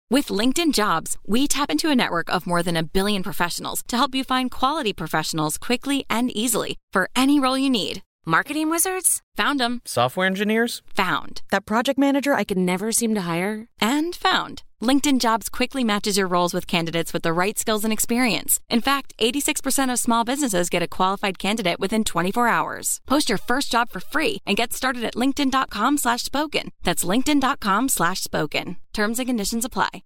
With LinkedIn Jobs, we tap into a network of more than 1 billion professionals to help you find quality professionals quickly and easily for any role you need. Marketing wizards? Found them. Software engineers? Found. That project manager I could never seem to hire? And found. LinkedIn Jobs quickly matches your roles with candidates with the right skills and experience. In fact, 86% of small businesses get a qualified candidate within 24 hours. Post your first job for free and get started at linkedin.com/spoken. That's linkedin.com/spoken. Terms and conditions apply.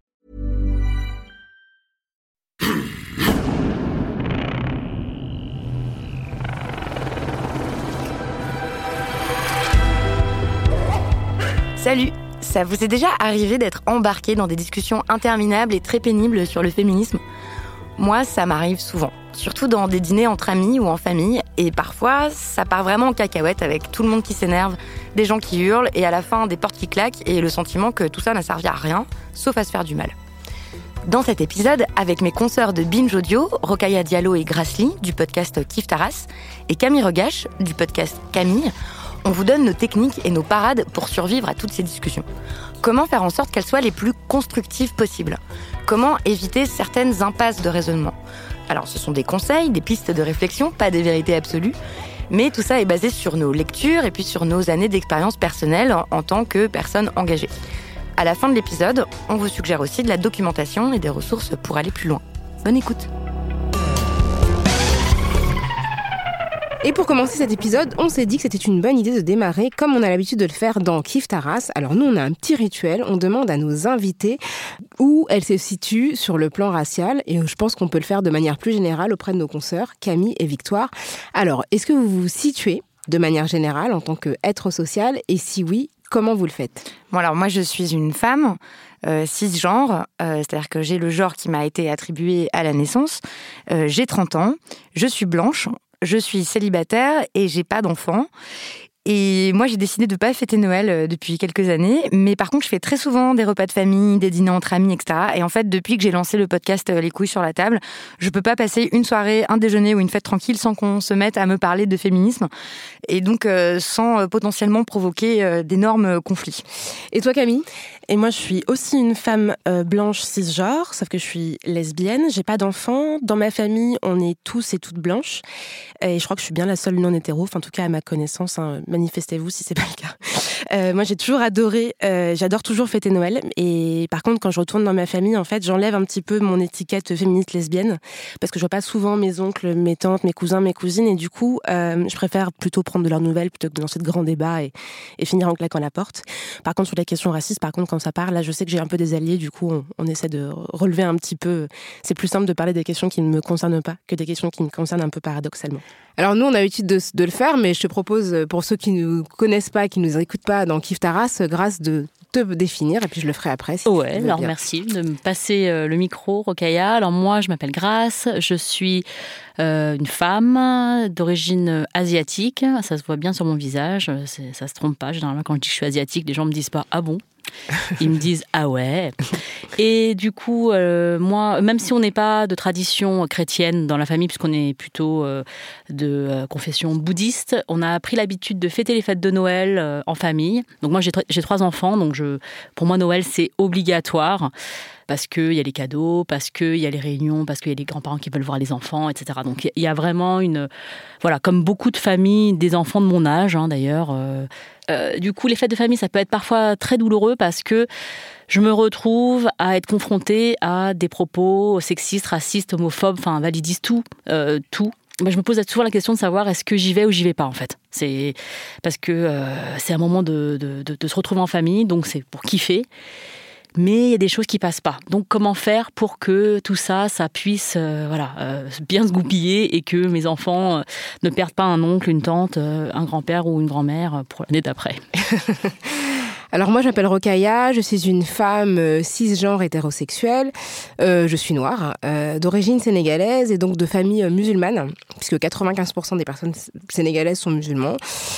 Salut! Ça vous est déjà arrivé d'être embarqué dans des discussions interminables et très pénibles sur le féminisme ? Moi, ça m'arrive souvent, surtout dans des dîners entre amis ou en famille, et parfois, ça part vraiment en cacahuète avec tout le monde qui s'énerve, des gens qui hurlent, et à la fin, des portes qui claquent, et le sentiment que tout ça n'a servi à rien, sauf à se faire du mal. Dans cet épisode, avec mes consoeurs de Binge Audio, Rokhaya Diallo et Grasly, du podcast Kif Taras, et Camille Regache, du podcast Camille, on vous donne nos techniques et nos parades pour survivre à toutes ces discussions. Comment faire en sorte qu'elles soient les plus constructives possibles ? Comment éviter certaines impasses de raisonnement ? Alors, ce sont des conseils, des pistes de réflexion, pas des vérités absolues, mais tout ça est basé sur nos lectures et puis sur nos années d'expérience personnelle en tant que personne engagée. À la fin de l'épisode, on vous suggère aussi de la documentation et des ressources pour aller plus loin. Bonne écoute. Et pour commencer cet épisode, on s'est dit que c'était une bonne idée de démarrer comme on a l'habitude de le faire dans Kif Taras. Alors nous, on a un petit rituel, on demande à nos invités où elles se situent sur le plan racial, et je pense qu'on peut le faire de manière plus générale auprès de nos consoeurs, Camille et Victoire. Alors, est-ce que vous vous situez de manière générale en tant qu'être social, et si oui, comment vous le faites ? Bon, alors moi, je suis une femme cisgenre, c'est-à-dire que j'ai le genre qui m'a été attribué à la naissance. J'ai 30 ans, je suis blanche, je suis célibataire et j'ai pas d'enfant. Et moi, j'ai décidé de pas fêter Noël depuis quelques années. Mais par contre, je fais très souvent des repas de famille, des dîners entre amis, etc. Et en fait, depuis que j'ai lancé le podcast Les couilles sur la table, je peux pas passer une soirée, un déjeuner ou une fête tranquille sans qu'on se mette à me parler de féminisme. Et donc, sans potentiellement provoquer d'énormes conflits. Et toi, Camille ? Et moi, je suis aussi une femme blanche cisgenre, sauf que je suis lesbienne. J'ai pas d'enfants. Dans ma famille, on est tous et toutes blanches. Et je crois que je suis bien la seule non hétéro, enfin, en tout cas à ma connaissance. Hein, manifestez-vous si c'est pas le cas. Moi, j'ai toujours adoré, j'adore toujours fêter Noël. Et par contre, quand je retourne dans ma famille, en fait, j'enlève un petit peu mon étiquette féministe lesbienne, parce que je vois pas souvent mes oncles, mes tantes, mes cousins, mes cousines. Et du coup, je préfère plutôt prendre de leurs nouvelles plutôt que de lancer de grands débats et finir en claquant la porte. Par contre, sur la question raciste, quand ça part, là, je sais que j'ai un peu des alliés, du coup, on essaie de relever un petit peu. C'est plus simple de parler des questions qui ne me concernent pas que des questions qui me concernent un peu paradoxalement. Alors nous, on a l'habitude de le faire, mais je te propose, pour ceux qui ne nous connaissent pas, qui ne nous écoutent pas dans Kif Taras, Grâce, de te définir, et puis je le ferai après. Si ouais, alors bien. Merci de me passer le micro, Rokhaya. Alors moi, je m'appelle Grâce, je suis une femme d'origine asiatique. Ça se voit bien sur mon visage, ça se trompe pas. Généralement, quand je dis que je suis asiatique, les gens me disent pas « Ah bon ?» Ils me disent « Ah ouais ?» Et du coup, moi, même si on n'est pas de tradition chrétienne dans la famille, puisqu'on est plutôt de confession bouddhiste, on a pris l'habitude de fêter les fêtes de Noël en famille. Donc moi, j'ai 3 enfants, donc pour moi, Noël, c'est obligatoire. Parce qu'il y a les cadeaux, parce qu'il y a les réunions, parce qu'il y a les grands-parents qui veulent voir les enfants, etc. Donc il y a vraiment voilà, comme beaucoup de familles, des enfants de mon âge, hein, d'ailleurs. Du coup, les fêtes de famille, ça peut être parfois très douloureux parce que je me retrouve à être confrontée à des propos sexistes, racistes, homophobes, enfin validistes, tout. Moi, je me pose souvent la question de savoir est-ce que j'y vais ou j'y vais pas, en fait. C'est parce que c'est un moment de se retrouver en famille, donc c'est pour kiffer. Mais il y a des choses qui passent pas. Donc, comment faire pour que tout ça puisse bien se goupiller et que mes enfants ne perdent pas un oncle, une tante, un grand-père ou une grand-mère pour l'année d'après. Alors moi, je m'appelle Rokhaya, je suis une femme cisgenre hétérosexuelle, je suis noire, d'origine sénégalaise et donc de famille musulmane, puisque 95% des personnes sénégalaises sont musulmans.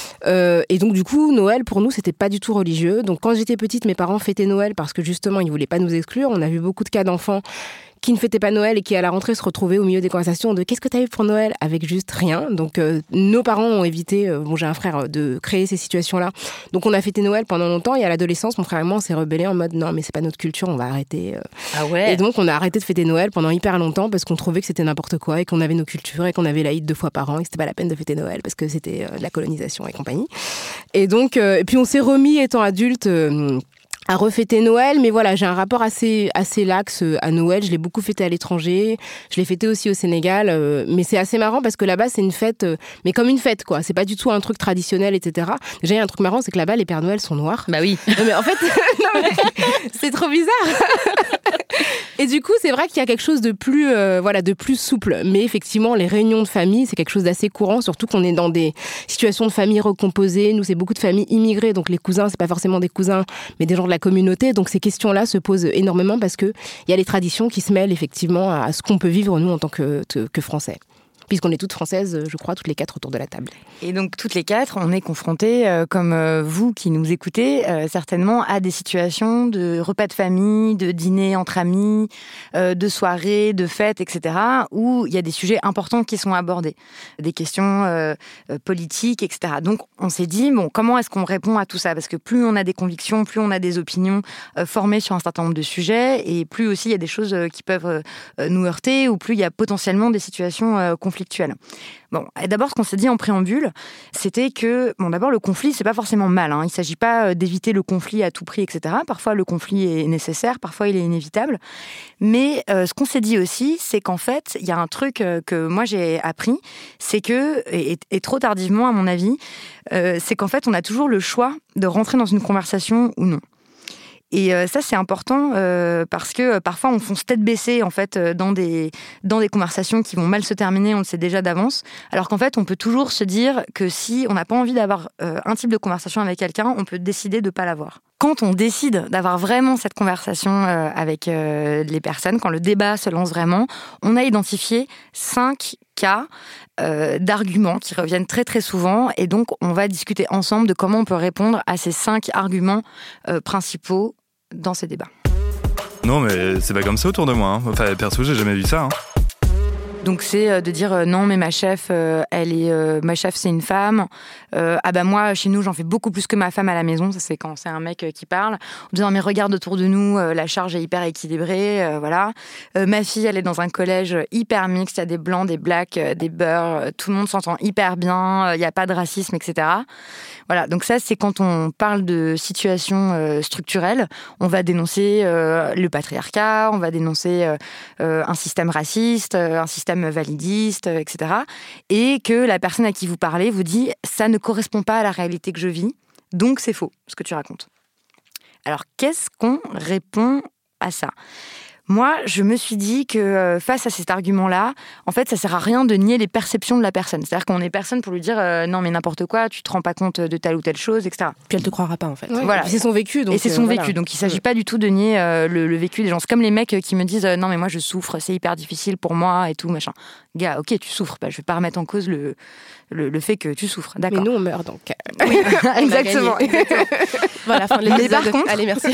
Et donc du coup, Noël pour nous, c'était pas du tout religieux. Donc quand j'étais petite, mes parents fêtaient Noël parce que justement, ils voulaient pas nous exclure. On a vu beaucoup de cas d'enfants qui ne fêtait pas Noël et qui à la rentrée se retrouvait au milieu des conversations de qu'est-ce que t'as eu pour Noël avec juste rien. Donc nos parents ont évité, j'ai un frère, de créer ces situations-là. Donc on a fêté Noël pendant longtemps et à l'adolescence, mon frère et moi on s'est rebellés en mode non mais c'est pas notre culture, on va arrêter. Ah ouais. Et donc on a arrêté de fêter Noël pendant hyper longtemps parce qu'on trouvait que c'était n'importe quoi et qu'on avait nos cultures et qu'on avait l'Aïd 2 fois par an et que c'était pas la peine de fêter Noël parce que c'était de la colonisation et compagnie. Et donc, et puis on s'est remis étant adulte à refêter Noël, mais voilà, j'ai un rapport assez lax à Noël. Je l'ai beaucoup fêté à l'étranger, je l'ai fêté aussi au Sénégal, mais c'est assez marrant parce que là-bas c'est une fête, mais comme une fête quoi. C'est pas du tout un truc traditionnel, etc. Déjà il y a un truc marrant, c'est que là-bas les Pères Noël sont noirs. Bah oui. Non, mais en fait, non, mais c'est trop bizarre. Et du coup, c'est vrai qu'il y a quelque chose de plus, de plus souple. Mais effectivement, les réunions de famille, c'est quelque chose d'assez courant, surtout qu'on est dans des situations de famille recomposées. Nous, c'est beaucoup de familles immigrées, donc les cousins, c'est pas forcément des cousins, mais des gens de la communauté. Donc ces questions-là se posent énormément parce que il y a les traditions qui se mêlent effectivement à ce qu'on peut vivre nous en tant que Français. Puisqu'on est toutes françaises, je crois, toutes les 4 autour de la table. Et donc, toutes les 4, on est confrontés, comme vous qui nous écoutez, certainement à des situations de repas de famille, de dîner entre amis, de soirées, de fêtes, etc., où il y a des sujets importants qui sont abordés, des questions politiques, etc. Donc, on s'est dit, bon, comment est-ce qu'on répond à tout ça ? Parce que plus on a des convictions, plus on a des opinions formées sur un certain nombre de sujets, et plus aussi il y a des choses qui peuvent nous heurter, ou plus il y a potentiellement des situations conflictuelles. Bon, et d'abord, ce qu'on s'est dit en préambule, c'était que, bon, d'abord, le conflit, c'est pas forcément mal. Il ne s'agit pas d'éviter le conflit à tout prix, etc. Parfois, le conflit est nécessaire, parfois, il est inévitable. Mais ce qu'on s'est dit aussi, c'est qu'en fait, il y a un truc que moi, j'ai appris, c'est que, et trop tardivement, à mon avis, c'est qu'en fait, on a toujours le choix de rentrer dans une conversation ou non. Et ça, c'est important parce que parfois, on fonce tête baissée en fait, dans des conversations qui vont mal se terminer, on le sait déjà d'avance. Alors qu'en fait, on peut toujours se dire que si on n'a pas envie d'avoir un type de conversation avec quelqu'un, on peut décider de ne pas l'avoir. Quand on décide d'avoir vraiment cette conversation avec les personnes, quand le débat se lance vraiment, on a identifié 5 cas d'arguments qui reviennent très très souvent et donc on va discuter ensemble de comment on peut répondre à ces 5 arguments principaux dans ces débats. Non mais c'est pas comme ça autour de moi, Enfin perso j'ai jamais vu ça. Donc c'est de dire non mais ma chef ma chef c'est une femme. Ah bah moi chez nous j'en fais beaucoup plus que ma femme à la maison. Ça c'est quand c'est un mec qui parle. En disant mais regarde autour de nous la charge est hyper équilibrée. Voilà. Ma fille elle est dans un collège hyper mixte. Il y a des blancs, des blacks, des beurs. Tout le monde s'entend hyper bien. Il n'y a pas de racisme, etc. Voilà. Donc ça c'est quand on parle de situation structurelle. On va dénoncer le patriarcat. On va dénoncer un système raciste, un système validiste, etc. Et que la personne à qui vous parlez vous dit « ça ne correspond pas à la réalité que je vis, donc c'est faux, ce que tu racontes ». Alors, qu'est-ce qu'on répond à ça ? Moi, je me suis dit que face à cet argument-là, en fait, ça sert à rien de nier les perceptions de la personne. C'est-à-dire qu'on est personne pour lui dire non mais n'importe quoi, tu te rends pas compte de telle ou telle chose, etc. Puis elle te croira pas en fait. Ouais, voilà. C'est son vécu. Donc, et c'est son vécu, donc il s'agit pas du tout de nier le vécu des gens. C'est comme les mecs qui me disent non mais moi je souffre, c'est hyper difficile pour moi et tout machin. Gars, ok tu souffres, je vais pas remettre en cause le fait que tu souffres, d'accord. Mais nous on meurt donc. Oui, exactement. Voilà, fin de l'épisode. Mais par contre, allez merci.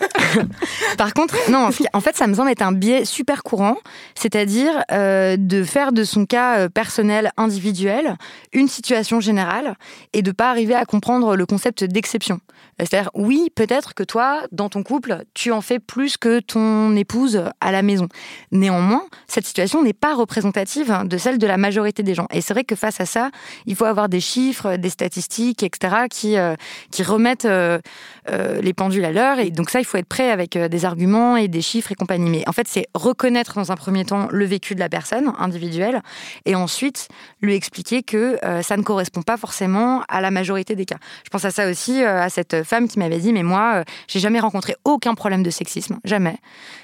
Par contre, non, en fait, ça me semble être un biais super courant, c'est-à-dire de faire de son cas personnel, individuel, une situation générale et de pas arriver à comprendre le concept d'exception. C'est-à-dire, oui, peut-être que toi, dans ton couple, tu en fais plus que ton épouse à la maison. Néanmoins, cette situation n'est pas représentative de celle de la majorité des gens. Et c'est vrai que face à ça, il faut avoir des chiffres, des statistiques, etc., qui remettent les pendules à l'heure. Et donc ça, il faut être prêt avec des arguments et des chiffres et compagnie. Mais en fait, c'est reconnaître dans un premier temps le vécu de la personne individuelle et ensuite lui expliquer que ça ne correspond pas forcément à la majorité des cas. Je pense à ça aussi, à cette femme qui m'avait dit « mais moi, j'ai jamais rencontré aucun problème de sexisme, jamais.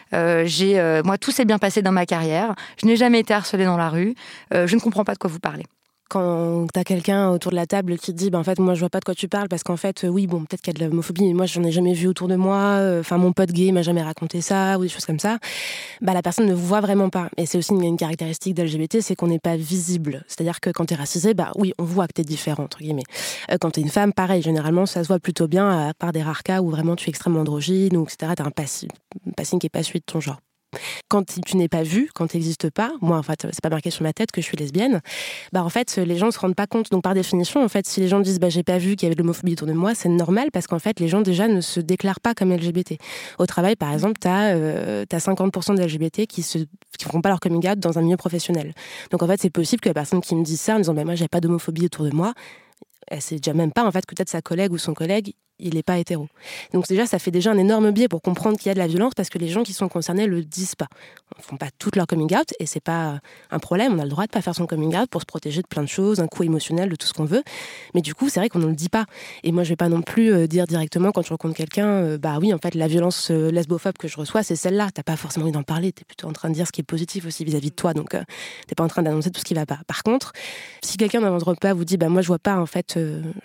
Moi, tout s'est bien passé dans ma carrière, je n'ai jamais été harcelée dans la rue, je ne comprends pas de quoi vous parlez. » Quand t'as quelqu'un autour de la table qui te dit en fait moi je vois pas de quoi tu parles parce qu'en fait oui bon peut-être qu'il y a de l'homophobie mais moi j'en ai jamais vu autour de moi, mon pote gay m'a jamais raconté ça ou des choses comme ça, la personne ne vous voit vraiment pas. Et c'est aussi une caractéristique d'LGBT, c'est qu'on n'est pas visible, c'est-à-dire que quand t'es racisé oui on voit que t'es différent entre guillemets. Quand t'es une femme pareil, généralement ça se voit plutôt bien à part des rares cas où vraiment tu es extrêmement androgyne ou etc. T'as un passing qui est pas celui de ton genre. Quand tu n'es pas vue, quand tu n'existes pas, moi en fait c'est pas marqué sur ma tête que je suis lesbienne, en fait les gens ne se rendent pas compte. Donc par définition en fait si les gens disent j'ai pas vu qu'il y avait de l'homophobie autour de moi, c'est normal parce qu'en fait les gens déjà ne se déclarent pas comme LGBT. Au travail par exemple t'as 50% de LGBT qui feront pas leur coming out dans un milieu professionnel. Donc en fait c'est possible que la personne qui me dise ça en disant moi j'ai pas d'homophobie autour de moi, elle sait déjà même pas en fait que peut-être sa collègue ou son collègue il n'est pas hétéro. Donc déjà, ça fait déjà un énorme biais pour comprendre qu'il y a de la violence parce que les gens qui sont concernés le disent pas. Ils ne font pas tout leur coming out et c'est pas un problème. On a le droit de pas faire son coming out pour se protéger de plein de choses, un coup émotionnel, de tout ce qu'on veut. Mais du coup, c'est vrai qu'on ne le dit pas. Et moi, je vais pas non plus dire directement quand je rencontre quelqu'un, oui, en fait, la violence lesbophobe que je reçois, c'est celle-là. T'as pas forcément envie d'en parler. T'es plutôt en train de dire ce qui est positif aussi vis-à-vis de toi. Donc, t'es pas en train d'annoncer tout ce qui va pas. Par contre, si quelqu'un dans votre repas vous dit, moi, je vois pas en fait,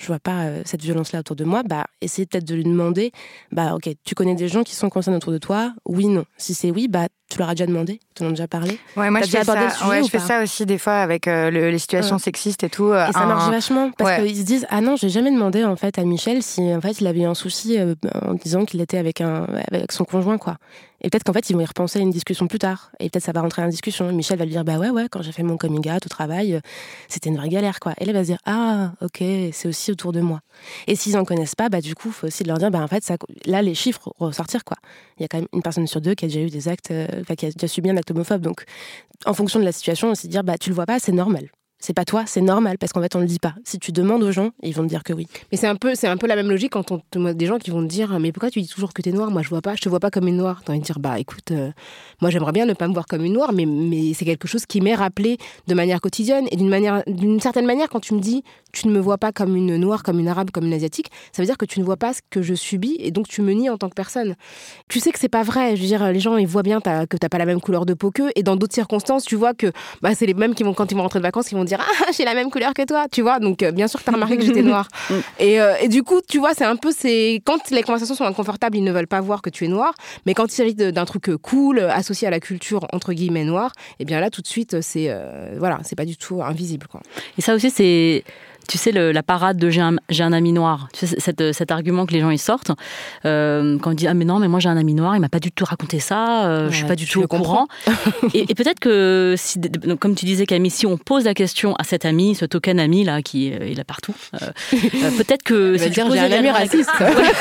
cette violence-là autour de moi, essayez peut-être de lui demander, ok, tu connais des gens qui sont concernés autour de toi? Oui, non. Si c'est oui, tu leur as déjà demandé? Tu en as déjà parlé? Ouais, moi je fais ça aussi des fois avec les situations sexistes et tout. Et ça marche vachement parce qu'ils se disent ah non, j'ai jamais demandé en fait à Michel si en fait il avait eu un souci en disant qu'il était avec son conjoint quoi. Et peut-être qu'en fait ils vont y repenser à une discussion plus tard et peut-être ça va rentrer en discussion. Michel va lui dire ouais quand j'ai fait mon coming out au travail c'était une vraie galère quoi. Et là il va se dire ah ok c'est aussi autour de moi. Et s'ils en connaissent pas du coup faut aussi leur dire en fait ça, là les chiffres ressortir quoi. Il y a quand même une personne sur deux qui a déjà eu des actes qui a déjà subi un acte homophobe. Donc, en fonction de la situation, on se dire, tu le vois pas, c'est normal. C'est pas toi, c'est normal, parce qu'en fait, on le dit pas. Si tu demandes aux gens, ils vont te dire que oui. Mais c'est un peu la même logique quand on te des gens qui vont te dire, mais pourquoi tu dis toujours que t'es noire? Moi, je te vois pas comme une noire. T'as envie de dire, écoute, moi, j'aimerais bien ne pas me voir comme une noire, mais c'est quelque chose qui m'est rappelé de manière quotidienne. Et d'une certaine manière, quand tu me dis, tu ne me vois pas comme une noire, comme une arabe, comme une asiatique, ça veut dire que tu ne vois pas ce que je subis, et donc tu me nies en tant que personne. Tu sais que c'est pas vrai. Je veux dire, les gens, ils voient bien que t'as pas la même couleur de peau qu'eux, et dans d'autres circonstances, tu vois que, c'est les mêmes qui vont, quand ils vont rentrer de vacances, qui vont dire j'ai la même couleur que toi, tu vois. Donc bien sûr que t'as remarqué que j'étais noire. Et du coup, tu vois, c'est quand les conversations sont inconfortables, ils ne veulent pas voir que tu es noire. Mais quand il s'agit d'un truc cool associé à la culture entre guillemets noire, et bien là tout de suite c'est pas du tout invisible quoi. Et ça aussi c'est tu sais, la parade de j'ai un ami noir, tu sais, cet argument que les gens ils sortent, quand on dit ah mais non mais moi j'ai un ami noir, il m'a pas du tout raconté ça, je suis pas du tout au courant. et peut-être que si, comme tu disais Camille, si on pose la question à cet ami, ce token ami là qui est là partout, peut-être que c'est dire j'ai un ami raciste.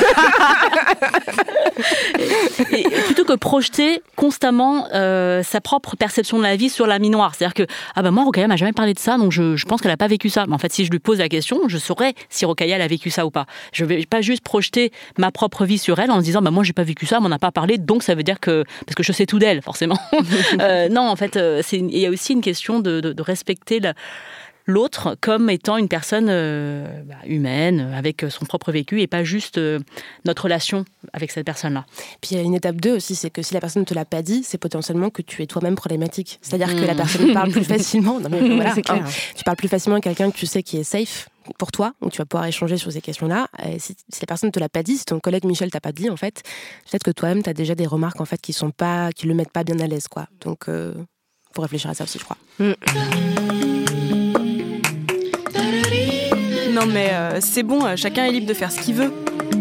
et plutôt que projeter constamment sa propre perception de la vie sur l'ami noir, c'est-à-dire que moi Rokhaya m'a jamais parlé de ça, donc je pense qu'elle a pas vécu ça. Mais en fait si je lui pose la question, je saurais si Rokhaya a vécu ça ou pas. Je vais pas juste projeter ma propre vie sur elle en se disant moi j'ai pas vécu ça, on m'en a pas parlé, donc ça veut dire que parce que je sais tout d'elle forcément. Non en fait il y a aussi une question de respecter l'autre comme étant une personne humaine, avec son propre vécu, et pas juste notre relation avec cette personne-là. Puis il y a une étape 2 aussi, c'est que si la personne ne te l'a pas dit, c'est potentiellement que tu es toi-même problématique. C'est-à-dire que la personne parle plus facilement. Non, mais voilà, c'est clair. Tu parles plus facilement à quelqu'un que tu sais qui est safe pour toi, où tu vas pouvoir échanger sur ces questions-là. Et si la personne ne te l'a pas dit, si ton collègue Michel t'a pas dit, en fait, peut-être que toi-même, tu as déjà des remarques en fait, qui le mettent pas bien à l'aise, quoi. Donc, faut réfléchir à ça aussi, je crois. Non mais c'est bon, chacun est libre de faire ce qu'il veut.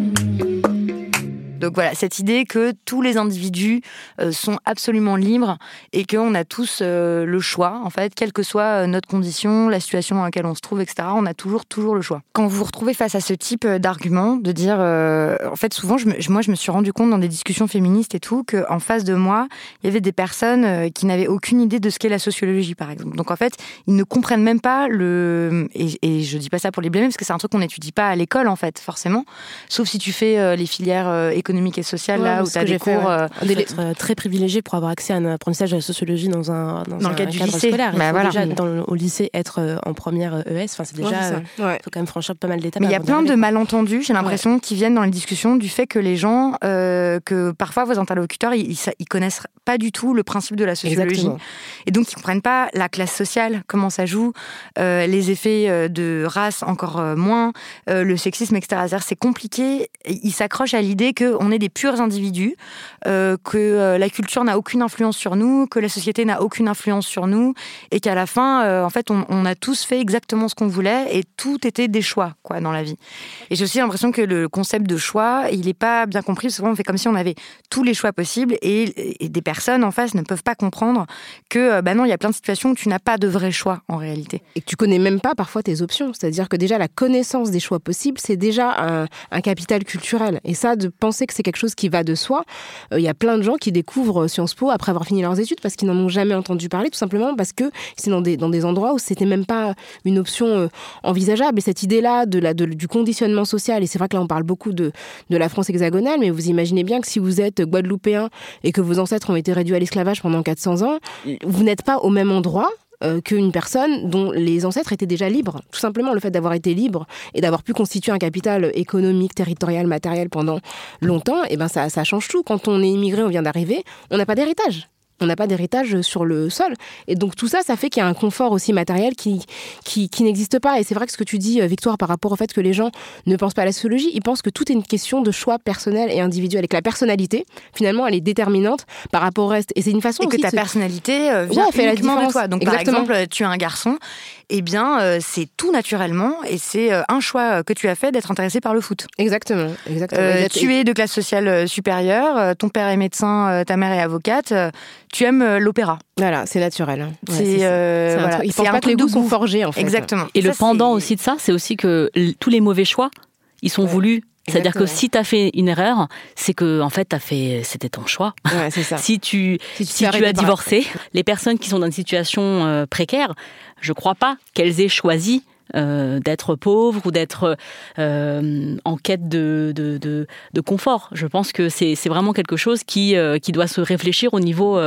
Donc voilà, cette idée que tous les individus sont absolument libres et qu'on a tous le choix, en fait, quelle que soit notre condition, la situation dans laquelle on se trouve, etc., on a toujours le choix. Quand vous vous retrouvez face à ce type d'argument, de dire... en fait, souvent, moi, je me suis rendu compte dans des discussions féministes et tout, qu'en face de moi, il y avait des personnes qui n'avaient aucune idée de ce qu'est la sociologie, par exemple. Donc en fait, ils ne comprennent même pas et je dis pas ça pour les blâmer, parce que c'est un truc qu'on n'étudie pas à l'école, en fait, forcément. Sauf si tu fais les filières économique et sociale, là, où tu as des cours... d'être très privilégié pour avoir accès à un apprentissage de la sociologie dans le cadre du lycée scolaire. Déjà, au lycée, être en première ES, c'est déjà... Il faut quand même franchir pas mal d'étapes. Mais il y a plein de malentendus, j'ai l'impression, qui viennent dans les discussions du fait que les gens, que parfois vos interlocuteurs, ils connaissent pas du tout le principe de la sociologie. Exactement. Et donc, ils comprennent pas la classe sociale, comment ça joue, les effets de race encore moins, le sexisme, etc. C'est compliqué. Ils s'accrochent à l'idée que qu'on est des purs individus, que la culture n'a aucune influence sur nous, que la société n'a aucune influence sur nous, et qu'à la fin, en fait, on a tous fait exactement ce qu'on voulait, et tout était des choix, quoi, dans la vie. Et j'ai aussi l'impression que le concept de choix, il n'est pas bien compris. Souvent, on fait comme si on avait tous les choix possibles, et des personnes en face ne peuvent pas comprendre que, non, il y a plein de situations où tu n'as pas de vrai choix, en réalité. Et que tu connais même pas parfois tes options. C'est-à-dire que déjà, la connaissance des choix possibles, c'est déjà un capital culturel. Et ça, de penser que c'est quelque chose qui va de soi, il y a plein de gens qui découvrent Sciences Po après avoir fini leurs études parce qu'ils n'en ont jamais entendu parler, tout simplement parce que c'est dans des endroits où c'était même pas une option envisageable. Et cette idée-là du conditionnement social, et c'est vrai que là, on parle beaucoup de la France hexagonale, mais vous imaginez bien que si vous êtes guadeloupéen et que vos ancêtres ont été réduits à l'esclavage pendant 400 ans, vous n'êtes pas au même endroit qu'une personne dont les ancêtres étaient déjà libres. Tout simplement, le fait d'avoir été libre et d'avoir pu constituer un capital économique, territorial, matériel pendant longtemps, et ben ça change tout. Quand on est immigré, on vient d'arriver, on n'a pas d'héritage. On n'a pas d'héritage sur le sol. Et donc tout ça, ça fait qu'il y a un confort aussi matériel qui n'existe pas. Et c'est vrai que ce que tu dis, Victoire, par rapport au fait que les gens ne pensent pas à la sociologie, ils pensent que tout est une question de choix personnel et individuel. Et que la personnalité, finalement, elle est déterminante par rapport au reste. Et c'est une façon aussi que ta personnalité vient uniquement de toi. Donc exactement. Par exemple, tu es un garçon, eh bien, c'est tout naturellement. Et c'est un choix que tu as fait d'être intéressé par le foot. Exactement. Tu es de classe sociale supérieure, ton père est médecin, ta mère est avocate, tu aimes l'opéra. Voilà, c'est naturel. Voilà. Ils pensent pas que les goûts sont forgés, en fait. Exactement. Et le pendant aussi de ça, c'est aussi que tous les mauvais choix, ils sont voulus. C'est-à-dire que si tu as fait une erreur, c'est que en fait c'était ton choix. Ouais, c'est ça. Si tu as divorcé, les personnes qui sont dans une situation précaire, je crois pas qu'elles aient choisi d'être pauvres ou d'être en quête de confort. Je pense que c'est vraiment quelque chose qui doit se réfléchir au niveau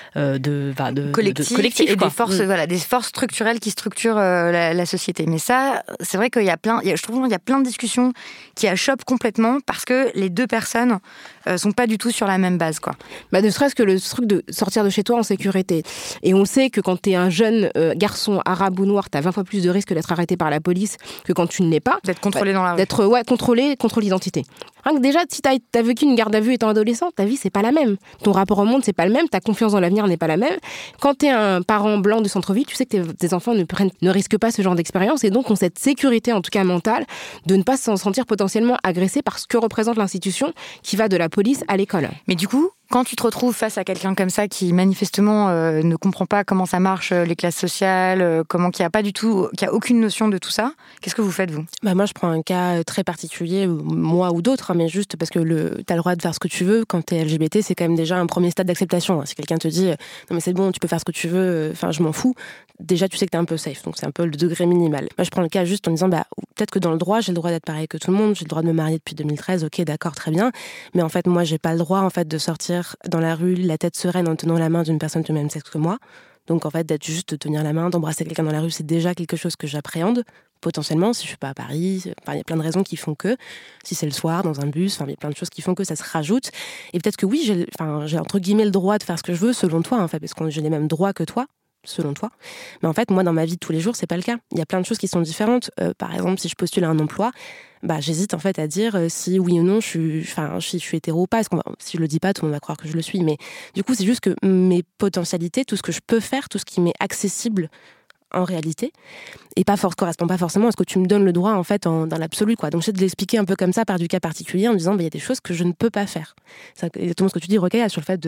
collectif et quoi. Des forces structurelles qui structurent la société. Mais ça, c'est vrai qu'il y a je trouve qu'il y a plein de discussions qui achoppent complètement parce que les deux personnes sont pas du tout sur la même base, quoi. Ne serait-ce que le truc de sortir de chez toi en sécurité. Et on sait que quand t'es un jeune garçon arabe ou noir, t'as 20 fois plus de risques d'être arrêté par la police que quand tu ne l'es pas. D'être contrôlé dans la rue. D'être contrôlé, contrôle d'identité. Rien que déjà, si t'as vécu une garde à vue étant adolescent, ta vie, c'est pas la même. Ton rapport au monde, c'est pas le même. Ta confiance dans l'avenir n'est pas la même. Quand t'es un parent blanc de centre-ville, tu sais que tes enfants ne risquent pas ce genre d'expérience et donc ont cette sécurité, en tout cas mentale, de ne pas se sentir potentiellement agressés par ce que représente l'institution qui va de la police à l'école. Mais du coup, quand tu te retrouves face à quelqu'un comme ça qui manifestement ne comprend pas comment ça marche, les classes sociales, qui a aucune notion de tout ça, qu'est-ce que vous faites, vous ? Moi, je prends un cas très particulier, moi ou d'autres, mais juste parce que t'as le droit de faire ce que tu veux. Quand t'es LGBT, c'est quand même déjà un premier stade d'acceptation. Si quelqu'un te dit « Non mais c'est bon, tu peux faire ce que tu veux, je m'en fous », déjà tu sais que t'es un peu safe, donc c'est un peu le degré minimal. Moi, je prends le cas juste en disant peut-être que dans le droit, j'ai le droit d'être pareil que tout le monde, j'ai le droit de me marier depuis 2013, ok, d'accord, très bien, mais en fait, moi, j'ai pas le droit en fait de sortir dans la rue, la tête sereine en tenant la main d'une personne du même sexe que moi. Donc en fait, d'être juste de tenir la main, d'embrasser quelqu'un dans la rue, c'est déjà quelque chose que j'appréhende, potentiellement, si je suis pas à Paris. Il y a plein de raisons qui font que, si c'est le soir, dans un bus, il y a plein de choses qui font que ça se rajoute. Et peut-être que oui, j'ai entre guillemets le droit de faire ce que je veux, selon toi, en fait, parce que j'ai les mêmes droits que toi, selon toi. Mais en fait, moi, dans ma vie de tous les jours, c'est pas le cas. Il y a plein de choses qui sont différentes. Par exemple, si je postule à un emploi, j'hésite en fait à dire si oui ou non je suis hétéro ou pas. Si je le dis pas, tout le monde va croire que je le suis. Mais du coup, c'est juste que mes potentialités, tout ce que je peux faire, tout ce qui m'est accessible en réalité, et correspond pas forcément à ce que tu me donnes le droit en fait dans l'absolu, quoi. Donc j'essaie de l'expliquer un peu comme ça par du cas particulier en disant il y a des choses que je ne peux pas faire. C'est exactement ce que tu dis, Rokhaya, sur le fait de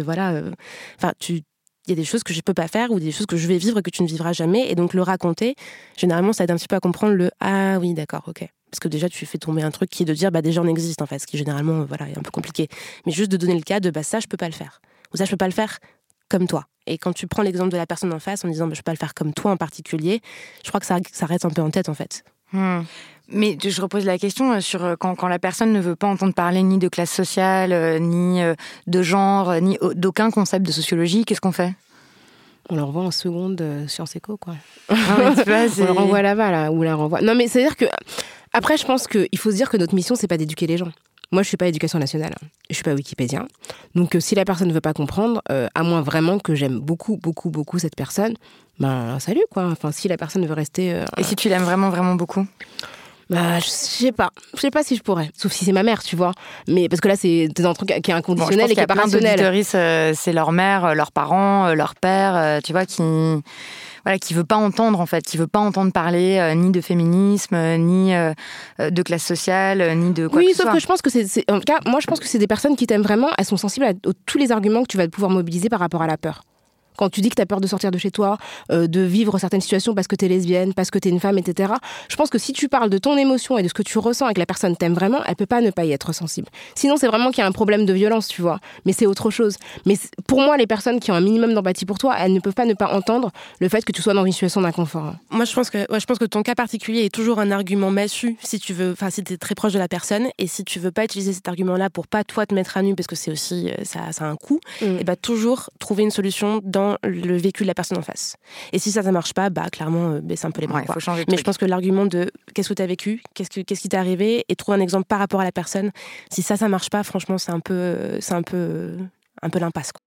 il y a des choses que je peux pas faire ou des choses que je vais vivre et que tu ne vivras jamais. Et donc, le raconter, généralement, ça aide un petit peu à comprendre le « Ah oui, d'accord, ok ». Parce que déjà, tu fais tomber un truc qui est de dire « Déjà, on existe, en fait », ce qui, généralement, est un peu compliqué. Mais juste de donner le cas de « Ça, je peux pas le faire ». Ou « Ça, je peux pas le faire comme toi ». Et quand tu prends l'exemple de la personne en face en disant « Je peux pas le faire comme toi en particulier », je crois que ça reste un peu en tête, en fait. Mais je repose la question sur quand la personne ne veut pas entendre parler ni de classe sociale, ni de genre, ni d'aucun concept de sociologie, qu'est-ce qu'on fait ? On le renvoie en seconde Sciences Éco, quoi. Non, mais tu vois, on le renvoie là-bas, là, ou la renvoie. Non, mais c'est-à-dire que... Après, je pense qu'il faut se dire que notre mission, c'est pas d'éduquer les gens. Moi, je suis pas éducation nationale. Je suis pas Wikipédien. Donc, si la personne ne veut pas comprendre, à moins vraiment que j'aime beaucoup, beaucoup, beaucoup cette personne, salut, quoi. Enfin, si la personne veut rester... Et si tu l'aimes vraiment, vraiment beaucoup ? Je sais pas si je pourrais, sauf si c'est ma mère, tu vois. Mais parce que là, c'est un truc qui est inconditionnel et qui est pas rationnel. C'est leur mère, leurs parents, leur père, tu vois, qui veut pas entendre en fait, qui veut pas entendre parler ni de féminisme, ni de classe sociale, ni de quoi que ce soit. Oui, sauf que je pense que c'est en tout cas, moi je pense que c'est des personnes qui t'aiment vraiment, elles sont sensibles à tous les arguments que tu vas pouvoir mobiliser par rapport à la peur. Quand tu dis que tu as peur de sortir de chez toi, de vivre certaines situations parce que tu es lesbienne, parce que tu es une femme, etc. Je pense que si tu parles de ton émotion et de ce que tu ressens et que la personne t'aime vraiment, elle peut pas ne pas y être sensible. Sinon, c'est vraiment qu'il y a un problème de violence, tu vois. Mais c'est autre chose. Mais pour moi, les personnes qui ont un minimum d'empathie pour toi, elles ne peuvent pas ne pas entendre le fait que tu sois dans une situation d'inconfort. Moi, je pense que ton cas particulier est toujours un argument massu si tu veux, si t'es très proche de la personne et si tu veux pas utiliser cet argument-là pour pas toi te mettre à nu parce que c'est aussi ça a un coût. Et toujours trouver une solution dans le vécu de la personne en face. Et si ça marche pas, clairement, baisse un peu les bras. Faut changer de Mais truc. je pense que l'argument de qu'est-ce que tu as vécu, qu'est-ce qui t'est arrivé, et trouver un exemple par rapport à la personne, si ça marche pas, franchement, c'est un peu l'impasse, quoi.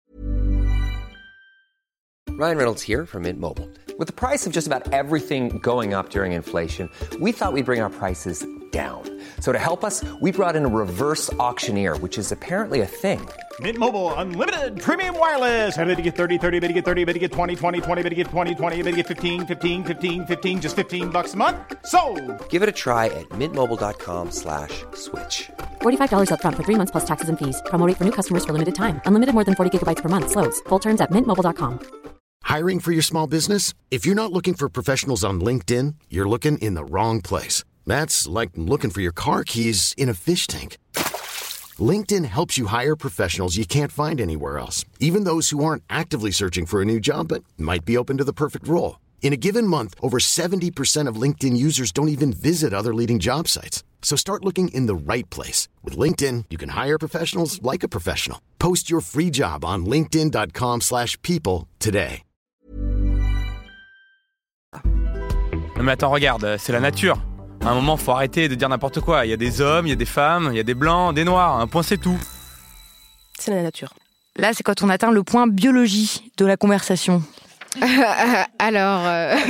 Ryan Reynolds here from Mint Mobile. With the price of just about everything going up during inflation, we thought we'd bring our prices down. So to help us, we brought in a reverse auctioneer, which is apparently a thing. Mint Mobile Unlimited Premium Wireless. How to get 30, 30, bit to get 30, bit to get 20, 20, 20, bit to get 20, 20, bit to get 15, 15, 15, 15, just $15 a month? Sold! Give it a try at mintmobile.com/switch. $45 up front for 3 months plus taxes and fees. Promo rate for new customers for limited time. Unlimited more than 40 gigabytes per month. Slows full terms at mintmobile.com. Hiring for your small business? If you're not looking for professionals on LinkedIn, you're looking in the wrong place. That's like looking for your car keys in a fish tank. LinkedIn helps you hire professionals you can't find anywhere else, even those who aren't actively searching for a new job but might be open to the perfect role. In a given month, over 70% of LinkedIn users don't even visit other leading job sites. So start looking in the right place. With LinkedIn, you can hire professionals like a professional. Post your free job on linkedin.com/people today. Non mais attends, regarde, c'est la nature. À un moment, faut arrêter de dire n'importe quoi. Il y a des hommes, il y a des femmes, il y a des blancs, des noirs. Un point, c'est tout. C'est la nature. Là, c'est quand on atteint le point biologie de la conversation. Alors,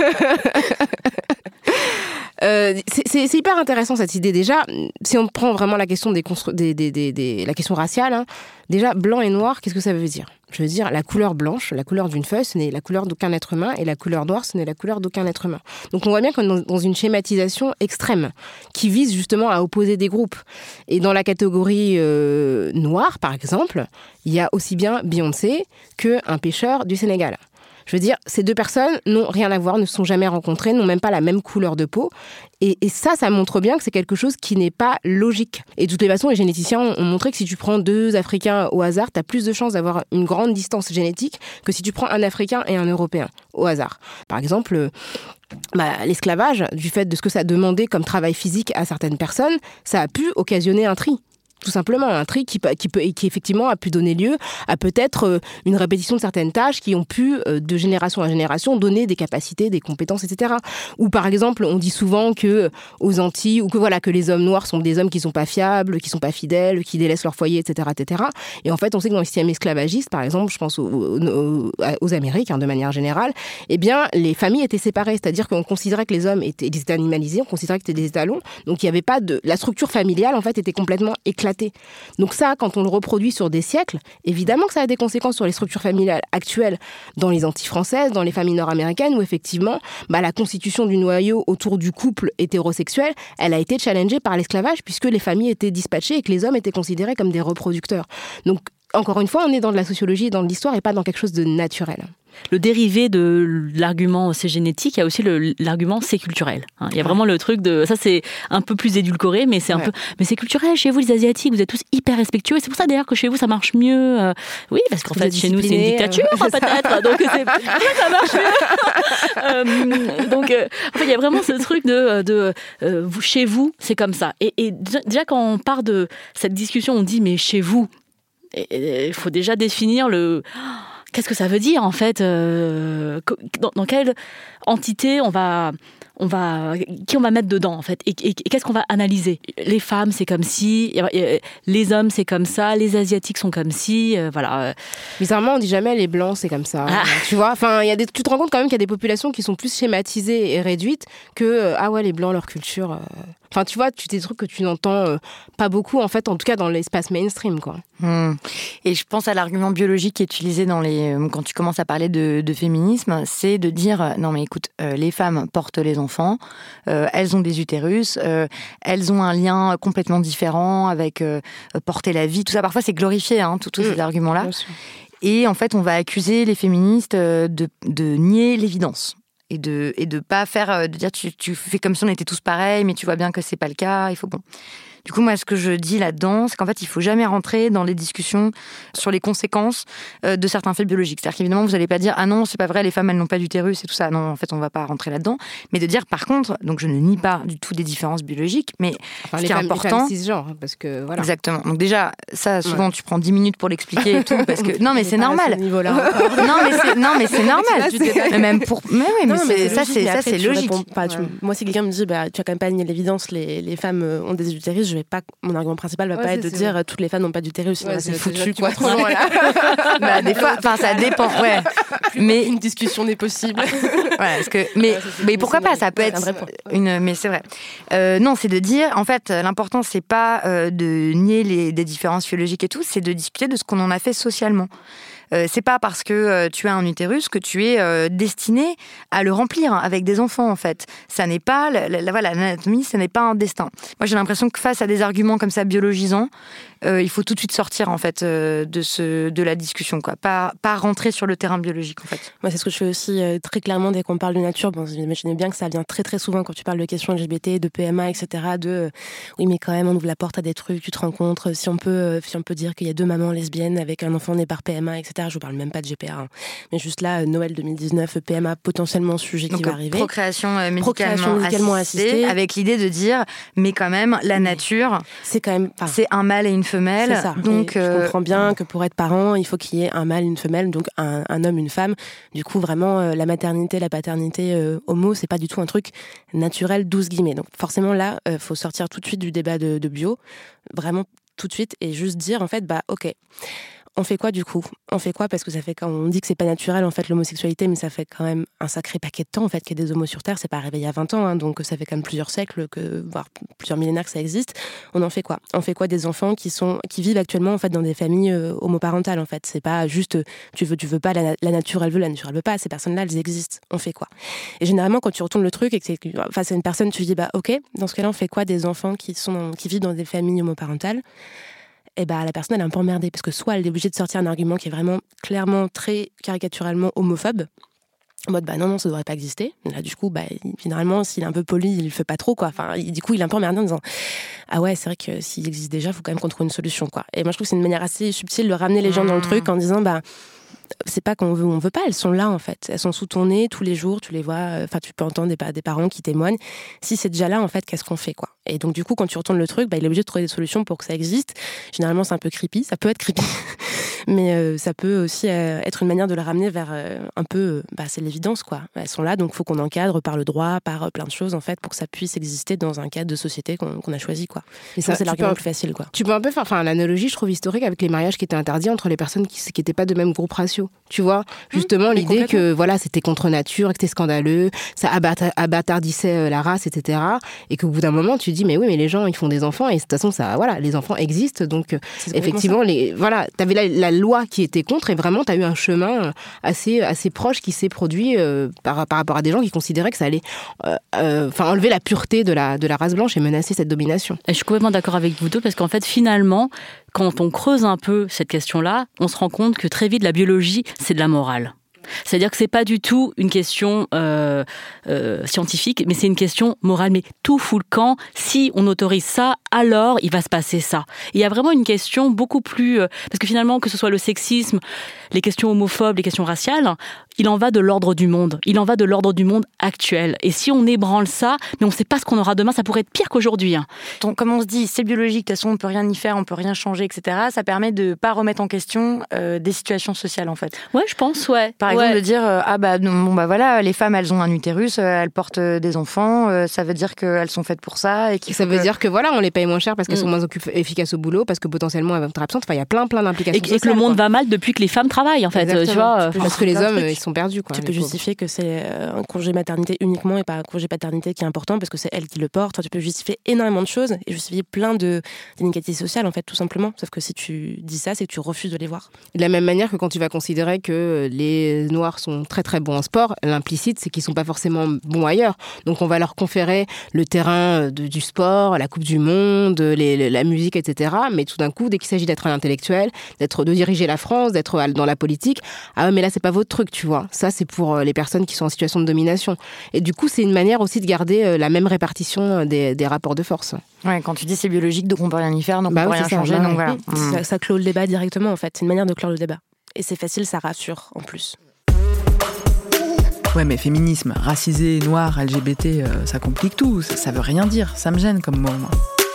c'est hyper intéressant cette idée. Déjà, si on prend vraiment la question la question raciale, hein, déjà blanc et noir, qu'est-ce que ça veut dire ? Je veux dire, la couleur blanche, la couleur d'une feuille, ce n'est la couleur d'aucun être humain, et la couleur noire, ce n'est la couleur d'aucun être humain. Donc on voit bien qu'on est dans une schématisation extrême, qui vise justement à opposer des groupes. Et dans la catégorie noire, par exemple, il y a aussi bien Beyoncé qu'un pêcheur du Sénégal. Je veux dire, ces deux personnes n'ont rien à voir, ne se sont jamais rencontrées, n'ont même pas la même couleur de peau. Et ça montre bien que c'est quelque chose qui n'est pas logique. Et de toutes les façons, les généticiens ont montré que si tu prends deux Africains au hasard, tu as plus de chances d'avoir une grande distance génétique que si tu prends un Africain et un Européen au hasard. Par exemple, l'esclavage, du fait de ce que ça demandait comme travail physique à certaines personnes, ça a pu occasionner un tri. Tout simplement, un tri qui effectivement a pu donner lieu à peut-être une répétition de certaines tâches qui ont pu, de génération à génération, donner des capacités, des compétences, etc. Ou par exemple, on dit souvent que aux Antilles, ou que les hommes noirs sont des hommes qui sont pas fiables, qui sont pas fidèles, qui délaissent leur foyer, etc., etc. Et en fait, on sait que dans le système esclavagiste, par exemple, je pense aux Amériques, de manière générale, eh bien, les familles étaient séparées, c'est-à-dire qu'on considérait que les hommes étaient animalisés, on considérait que c'était des étalons, donc il y avait pas la structure familiale, en fait, était complètement éclatée. Donc ça, quand on le reproduit sur des siècles, évidemment que ça a des conséquences sur les structures familiales actuelles dans les Antilles françaises, dans les familles nord-américaines, où effectivement, la constitution du noyau autour du couple hétérosexuel, elle a été challengée par l'esclavage, puisque les familles étaient dispatchées et que les hommes étaient considérés comme des reproducteurs. Donc, encore une fois, on est dans de la sociologie et dans de l'histoire et pas dans quelque chose de naturel. Le dérivé de l'argument c'est génétique, il y a aussi l'argument c'est culturel. Il y a vraiment le truc de... Ça, c'est un peu plus édulcoré, mais c'est un peu... Mais c'est culturel. Chez vous, les Asiatiques, vous êtes tous hyper respectueux. Et c'est pour ça, d'ailleurs, que chez vous, ça marche mieux. Oui, parce qu'en fait, chez nous, c'est une dictature, peut-être. Donc, ça marche mieux. Donc, en fait, il y a vraiment ce truc de chez vous, c'est comme ça. Et déjà, quand on part de cette discussion, on dit, mais chez vous, il faut déjà définir qu'est-ce que ça veut dire, en fait, dans quelle entité qui on va mettre dedans, en fait, et qu'est-ce qu'on va analyser. Les femmes, c'est comme si, les hommes, c'est comme ça, les Asiatiques sont comme si, voilà. Bizarrement, on dit jamais les Blancs, c'est comme ça. Tu vois, enfin, tu te rends compte quand même qu'il y a des populations qui sont plus schématisées et réduites que, les Blancs, leur culture... Enfin, tu vois, des trucs que tu n'entends pas beaucoup, en fait, en tout cas dans l'espace mainstream, quoi. Et je pense à l'argument biologique qui est utilisé quand tu commences à parler de féminisme, c'est de dire non mais écoute, les femmes portent les enfants, elles ont des utérus, elles ont un lien complètement différent avec porter la vie, tout ça. Parfois c'est glorifié, tous ces arguments-là. Et en fait, on va accuser les féministes de nier l'évidence. Et de pas faire, de dire tu fais comme si on était tous pareils, mais tu vois bien que c'est pas le cas, il faut bon. Du coup, moi, ce que je dis là-dedans, c'est qu'en fait, il faut jamais rentrer dans les discussions sur les conséquences de certains faits biologiques. C'est-à-dire qu'évidemment, vous n'allez pas dire « Ah non, c'est pas vrai, les femmes, elles n'ont pas d'utérus et tout ça ». Non, en fait, on va pas rentrer là-dedans. Mais de dire, par contre, donc je ne nie pas du tout des différences biologiques, mais ce qui est important... Les femmes cisgenres, parce que voilà. Exactement. Donc déjà, ça, souvent, tu prends 10 minutes pour l'expliquer et tout, parce que... Non, mais c'est normal. Non, mais c'est normal. Mais même pour... Mais oui, mais ça, c'est logique. Moi, si quelqu'un me dit « Tu as quand même pas nié l'évidence, les femmes ont des utérus », mon argument principal va pas être de dire toutes les femmes n'ont pas d'utérus, sinon c'est foutu quoi. Trop loin, là. Des fois, ça dépend, ouais. Mais une discussion n'est possible. Parce que, mais pourquoi pas, ça peut être mais c'est vrai. Non, c'est de dire, en fait, l'important c'est pas de nier des différences biologiques et tout, c'est de discuter de ce qu'on en a fait socialement. C'est pas parce que tu as un utérus que tu es destiné à le remplir avec des enfants, en fait. Ça n'est pas, l'anatomie, ça n'est pas un destin. Moi, j'ai l'impression que face à des arguments comme ça biologisants, il faut tout de suite sortir, en fait, de la discussion, quoi. Pas rentrer sur le terrain biologique, en fait. Moi, c'est ce que je fais aussi très clairement dès qu'on parle de nature. Bon, j'imaginez bien que ça vient très très souvent quand tu parles de questions LGBT, de PMA, etc. Oui, mais quand même, on ouvre la porte à des trucs, tu te rencontres. Si on peut dire qu'il y a 2 mamans lesbiennes avec un enfant né par PMA, etc. Je vous parle même pas de GPA, mais juste là, Noël 2019, PMA potentiellement sujet qui va arriver. Procréation médicalement assistée, avec l'idée de dire, mais quand même, la nature, c'est quand même, c'est un mâle et une femelle. C'est ça. Donc, je comprends bien que pour être parent, il faut qu'il y ait un mâle, une femelle, donc un homme, une femme. Du coup, vraiment, la maternité, la paternité homo, c'est pas du tout un truc naturel, 12 guillemets. Donc forcément, là, faut sortir tout de suite du débat de bio, vraiment tout de suite, et juste dire, en fait, ok. On fait quoi du coup ? On fait quoi ? Parce que ça fait quand on dit que c'est pas naturel en fait l'homosexualité, mais ça fait quand même un sacré paquet de temps en fait qu'il y a des homos sur Terre. C'est pas arrivé il y a 20 ans, donc ça fait quand même plusieurs siècles, voire plusieurs millénaires que ça existe. On en fait quoi ? On fait quoi des enfants qui vivent actuellement en fait dans des familles homoparentales en fait ? C'est pas juste tu veux pas, la nature elle veut pas. Ces personnes-là elles existent. On fait quoi ? Et généralement quand tu retournes le truc et que c'est face à une personne, tu dis ok, dans ce cas-là on fait quoi des enfants qui vivent dans des familles homoparentales ? Et la personne elle est un peu emmerdée parce que soit elle est obligée de sortir un argument qui est vraiment clairement très caricaturalement homophobe, en mode non ça devrait pas exister. Et là du coup généralement s'il est un peu poli il le fait pas trop quoi. Enfin du coup il est un peu emmerdé en disant ah ouais c'est vrai que s'il existe déjà faut quand même qu'on trouve une solution quoi. Et moi je trouve que c'est une manière assez subtile de ramener les gens dans le truc en disant c'est pas qu'on veut ou on veut pas, elles sont là en fait. Elles sont sous ton nez tous les jours, tu les vois, tu peux entendre des parents qui témoignent. Si c'est déjà là en fait, qu'est-ce qu'on fait quoi ? Et donc du coup quand tu retournes le truc, il est obligé de trouver des solutions pour que ça existe. Généralement c'est un peu creepy, ça peut être creepy. Mais ça peut aussi être une manière de la ramener vers un peu, c'est l'évidence quoi. Elles sont là, donc il faut qu'on encadre par le droit, par plein de choses en fait, pour que ça puisse exister dans un cadre de société qu'on a choisi quoi. Et ça c'est l'argument le plus facile quoi. Tu peux un peu faire l'analogie, je trouve historique, avec les mariages qui étaient interdits entre les personnes qui n'étaient pas de même groupe ratio. Tu vois, justement l'idée que c'était contre nature, que c'était scandaleux, ça abâtardissait la race, etc. Et qu'au bout d'un moment tu dis mais oui mais les gens ils font des enfants et de toute façon les enfants existent donc effectivement t'avais la loi qui était contre et vraiment t'as eu un chemin assez proche qui s'est produit par rapport à des gens qui considéraient que ça allait enlever la pureté de la race blanche et menacer cette domination. Et je suis complètement d'accord avec vous deux parce qu'en fait finalement quand on creuse un peu cette question-là, on se rend compte que très vite la biologie c'est de la morale. C'est-à-dire que c'est pas du tout une question scientifique, mais c'est une question morale. Mais tout fout le camp. Si on autorise ça, alors il va se passer ça. Et il y a vraiment une question beaucoup plus... parce que finalement, que ce soit le sexisme, les questions homophobes, les questions raciales, il en va de l'ordre du monde. Il en va de l'ordre du monde actuel. Et si on ébranle ça, mais on ne sait pas ce qu'on aura demain, ça pourrait être pire qu'aujourd'hui. Donc, comme on se dit, c'est biologique, de toute façon, on ne peut rien y faire, on ne peut rien changer, etc. Ça permet de ne pas remettre en question des situations sociales, en fait. Ouais, je pense, ouais. Par exemple, de dire voilà, les femmes elles ont un utérus, elles portent des enfants, ça veut dire qu'elles sont faites pour ça et ça veut dire que voilà, on les paye moins cher parce qu'elles sont moins efficaces au boulot, parce que potentiellement elles vont être absentes. Enfin, il y a plein d'implications. Et que le monde va mal depuis que les femmes travaillent en fait. Tu vois, parce que les hommes ils sont perdus quoi. Tu peux justifier que c'est un congé maternité uniquement et pas un congé paternité qui est important parce que c'est elle qui le porte. Enfin, tu peux justifier énormément de choses et justifier plein d'inégalités sociales en fait, tout simplement. Sauf que si tu dis ça, c'est que tu refuses de les voir. De la même manière que quand tu vas considérer que les Noirs sont très très bons en sport, l'implicite c'est qu'ils sont pas forcément bons ailleurs. Donc on va leur conférer le terrain du sport, la Coupe du Monde, la musique, etc. Mais tout d'un coup, dès qu'il s'agit d'être un intellectuel, de diriger la France, d'être dans la politique, mais là c'est pas votre truc, tu vois. Ça c'est pour les personnes qui sont en situation de domination. Et du coup c'est une manière aussi de garder la même répartition des rapports de force. Ouais, quand tu dis c'est biologique, donc on peut rien y faire, donc on peut rien changer. Donc voilà. Ça clôt le débat directement en fait. C'est une manière de clore le débat. Et c'est facile, ça rassure en plus. Ouais, mais féminisme, racisé, noir, LGBT, ça complique tout. Ça veut rien dire. Ça me gêne comme mot, moi.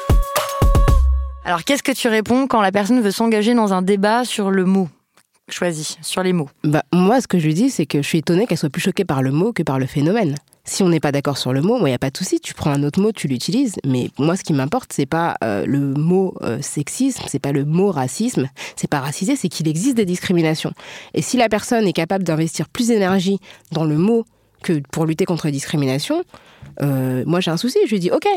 Alors, qu'est-ce que tu réponds quand la personne veut s'engager dans un débat sur le mot choisi, sur les mots? Moi, ce que je lui dis, c'est que je suis étonnée qu'elle soit plus choquée par le mot que par le phénomène. Si on n'est pas d'accord sur le mot, il n'y a pas de souci, tu prends un autre mot, tu l'utilises. Mais moi, ce qui m'importe, c'est pas le mot sexisme, c'est pas le mot racisme, c'est pas racisé, c'est qu'il existe des discriminations. Et si la personne est capable d'investir plus d'énergie dans le mot que pour lutter contre les discriminations, moi j'ai un souci. Je lui dis, ok,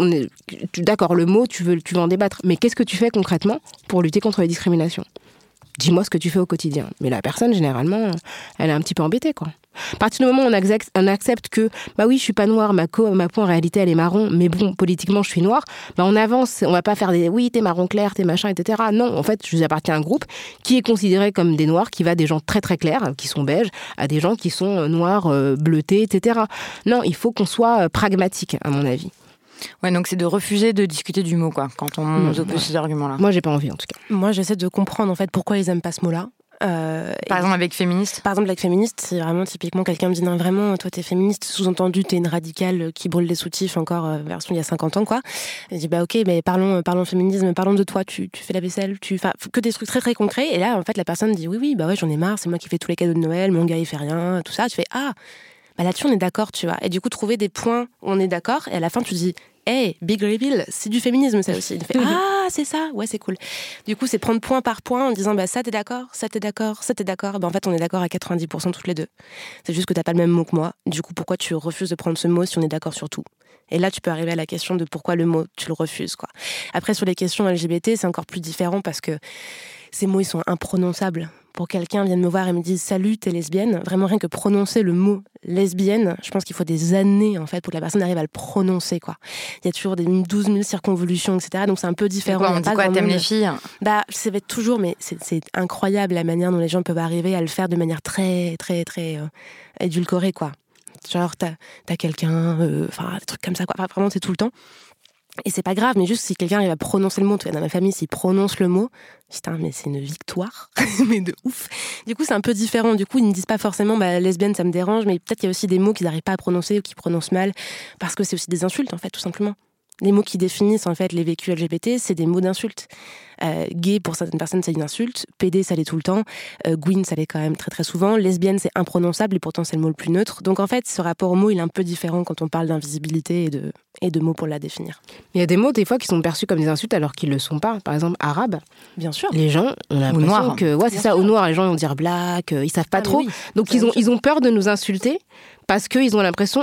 d'accord, le mot, tu veux en débattre, mais qu'est-ce que tu fais concrètement pour lutter contre les discriminations ? Dis-moi ce que tu fais au quotidien. Mais la personne, généralement, elle est un petit peu embêtée, quoi. À partir du moment où on accepte que, oui, je suis pas noire, ma peau, en réalité, elle est marron, mais bon, politiquement, je suis noire, on avance, on va pas faire oui, t'es marron clair, t'es machin, etc. Non, en fait, je appartiens à un groupe qui est considéré comme des noirs, qui va des gens très très clairs, qui sont beiges, à des gens qui sont noirs, bleutés, etc. Non, il faut qu'on soit pragmatique, à mon avis. Ouais, donc c'est de refuser de discuter du mot, quoi, quand on oppose ces arguments-là. Moi, j'ai pas envie, en tout cas. Moi, j'essaie de comprendre, en fait, pourquoi ils aiment pas ce mot-là. Par exemple, avec féministe ? Par exemple, avec féministe, c'est vraiment typiquement quelqu'un me dit non, vraiment, toi t'es féministe, sous-entendu t'es une radicale qui brûle des soutifs, encore version il y a 50 ans, quoi. Et je dis ok, mais parlons féminisme, parlons de toi, tu fais la vaisselle, que des trucs très très concrets. Et là, en fait, la personne dit oui, ouais, j'en ai marre, c'est moi qui fais tous les cadeaux de Noël, mon gars il fait rien, tout ça. Tu fais là-dessus on est d'accord, tu vois. Et du coup, trouver des points où on est d'accord, et à la fin tu dis hey, big reveal, c'est du féminisme ça aussi. Il fait c'est ça, ouais c'est cool. Du coup c'est prendre point par point en disant ça t'es d'accord, ça t'es d'accord, ça t'es d'accord. En fait on est d'accord à 90% toutes les deux. C'est juste que t'as pas le même mot que moi. Du coup pourquoi tu refuses de prendre ce mot si on est d'accord sur tout? Et là tu peux arriver à la question de pourquoi le mot tu le refuses, quoi. Après sur les questions LGBT c'est encore plus différent parce que ces mots ils sont imprononçables. Pour quelqu'un vienne me voir et me dise salut t'es lesbienne, vraiment rien que prononcer le mot lesbienne, je pense qu'il faut des années en fait pour que la personne arrive à le prononcer, quoi. Il y a toujours 12 000 circonvolutions, etc. Donc c'est un peu différent. On dit quoi, t'aimes les filles? Ça va être toujours, mais c'est incroyable la manière dont les gens peuvent arriver à le faire de manière très très très édulcorée, quoi. Genre t'as quelqu'un, des trucs comme ça, quoi. Enfin, vraiment c'est tout le temps. Et c'est pas grave, mais juste si quelqu'un arrive à prononcer le mot, dans ma famille, s'il prononce le mot, putain, mais c'est une victoire, mais de ouf. Du coup, c'est un peu différent. Du coup, ils ne disent pas forcément, lesbienne, ça me dérange, mais peut-être qu'il y a aussi des mots qu'ils n'arrivent pas à prononcer ou qu'ils prononcent mal, parce que c'est aussi des insultes, en fait, tout simplement. Les mots qui définissent, en fait, les vécus LGBT, c'est des mots d'insultes. Gay, pour certaines personnes, c'est une insulte. PD, ça l'est tout le temps. Gwyn, ça l'est quand même très très souvent. Lesbienne, c'est imprononçable et pourtant c'est le mot le plus neutre. Donc en fait, ce rapport au mot, il est un peu différent quand on parle d'invisibilité et de mots pour la définir. Il y a des mots, des fois, qui sont perçus comme des insultes alors qu'ils ne le sont pas. Par exemple, arabe. Bien sûr. Les gens ont l'impression que... Ouais, c'est ça, au noir, les gens vont dire black, ils savent pas trop. Oui. Donc ils ont peur de nous insulter. Parce qu'ils ont l'impression,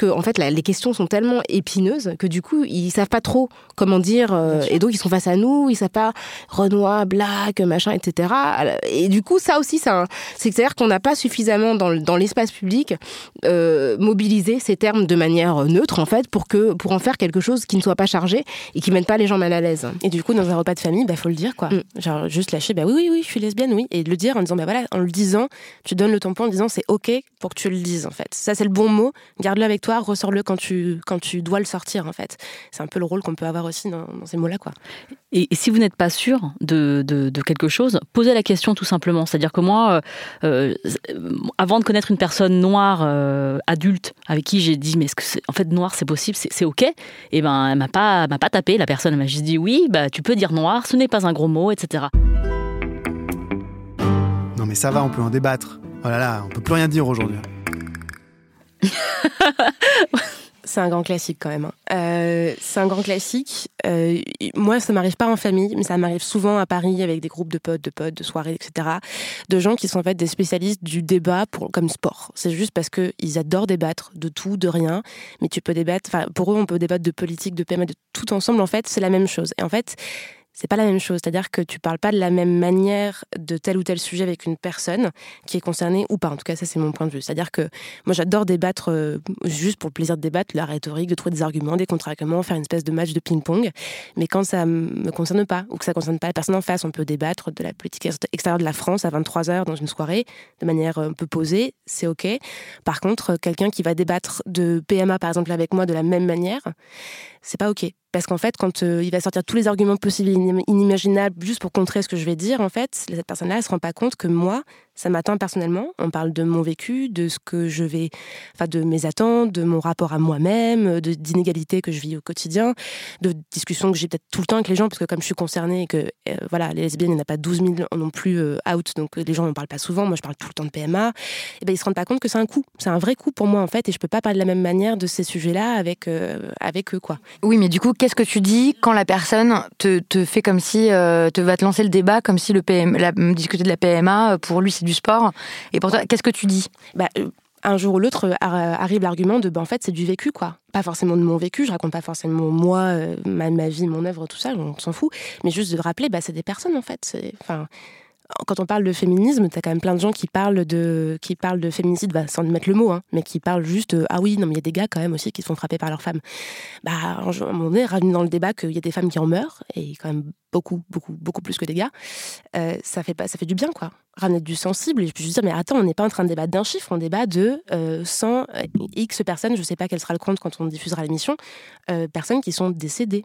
les questions sont tellement épineuses que du coup, ils savent pas trop comment dire, et donc ils sont face à nous, ils savent pas Renoir, black, machin, etc. Et du coup, ça aussi, c'est-à-dire qu'on n'a pas suffisamment dans l'espace public mobilisé ces termes de manière neutre, en fait, pour en faire quelque chose qui ne soit pas chargé et qui mette pas les gens mal à l'aise. Et du coup, dans un repas de famille, faut le dire, quoi. Genre, juste lâcher, oui, je suis lesbienne, oui. Et le dire en disant, en le disant, tu donnes le tampon en disant, c'est OK pour que tu le dises, en fait. Ça, c'est le bon mot. Garde-le avec toi, ressors-le quand tu dois le sortir, en fait. C'est un peu le rôle qu'on peut avoir aussi dans ces mots-là, quoi. Et si vous n'êtes pas sûr de quelque chose, posez la question tout simplement. C'est-à-dire que moi, avant de connaître une personne noire adulte avec qui j'ai dit mais est-ce que en fait noir c'est possible, c'est OK, et elle m'a pas tapé, la personne, elle m'a juste dit oui, tu peux dire noir, ce n'est pas un gros mot, etc. Non mais ça va, on peut en débattre. Oh là là, on peut plus rien dire aujourd'hui. C'est un grand classique quand même. C'est un grand classique. Moi, ça m'arrive pas en famille, mais ça m'arrive souvent à Paris avec des groupes de potes, de soirées, etc. De gens qui sont en fait des spécialistes du débat comme sport. C'est juste parce qu'ils adorent débattre de tout, de rien. Mais tu peux débattre, enfin, pour eux, on peut débattre de politique, de PMA, de tout ensemble. En fait, c'est la même chose. Et en fait, c'est pas la même chose. C'est-à-dire que tu parles pas de la même manière de tel ou tel sujet avec une personne qui est concernée ou pas. En tout cas, ça, c'est mon point de vue. C'est-à-dire que moi, j'adore débattre juste pour le plaisir de débattre, la rhétorique, de trouver des arguments, des contre-arguments, faire une espèce de match de ping-pong. Mais quand ça me concerne pas ou que ça concerne pas la personne en face, on peut débattre de la politique extérieure de la France à 23h dans une soirée de manière un peu posée, c'est OK. Par contre, quelqu'un qui va débattre de PMA, par exemple, avec moi de la même manière, c'est pas OK. Parce qu'en fait, quand il va sortir tous les arguments possibles et inimaginables juste pour contrer ce que je vais dire, en fait, cette personne-là, elle se rend pas compte que moi, ça m'atteint personnellement. On parle de mon vécu, de ce que je vais, enfin, de mes attentes, de mon rapport à moi-même, d'inégalités que je vis au quotidien, de discussions que j'ai peut-être tout le temps avec les gens, parce que comme je suis concernée et que, voilà, les lesbiennes, il n'y en a pas 12 000 non plus out, donc les gens n'en parlent pas souvent. Moi, je parle tout le temps de PMA. Et ben, ils se rendent pas compte que c'est un coup. C'est un vrai coup pour moi, en fait, et je peux pas parler de la même manière de ces sujets-là avec eux, quoi. Oui, mais du coup, qu'est-ce que tu dis quand la personne te fait comme si va te lancer le débat, comme si discuter de la PMA pour lui c'est du sport, et pour toi qu'est-ce que tu dis? Un jour ou l'autre arrive l'argument de en fait c'est du vécu, quoi. Pas forcément de mon vécu, je raconte pas forcément moi, ma vie, mon œuvre, tout ça, on s'en fout, mais juste de rappeler c'est des personnes en fait. Quand on parle de féminisme, t'as quand même plein de gens qui parlent de féminicide, sans mettre le mot, mais qui parlent juste ah oui, non mais il y a des gars quand même aussi qui se font frapper par leurs femmes. À un moment donné, ramener dans le débat qu'il y a des femmes qui en meurent, et quand même beaucoup plus que des gars, ça fait du bien, quoi. Ramener du sensible, et je peux juste dire mais attends, on n'est pas en train de débattre d'un chiffre, on débat de 100 X personnes, je sais pas quel sera le compte quand on diffusera l'émission, personnes qui sont décédées.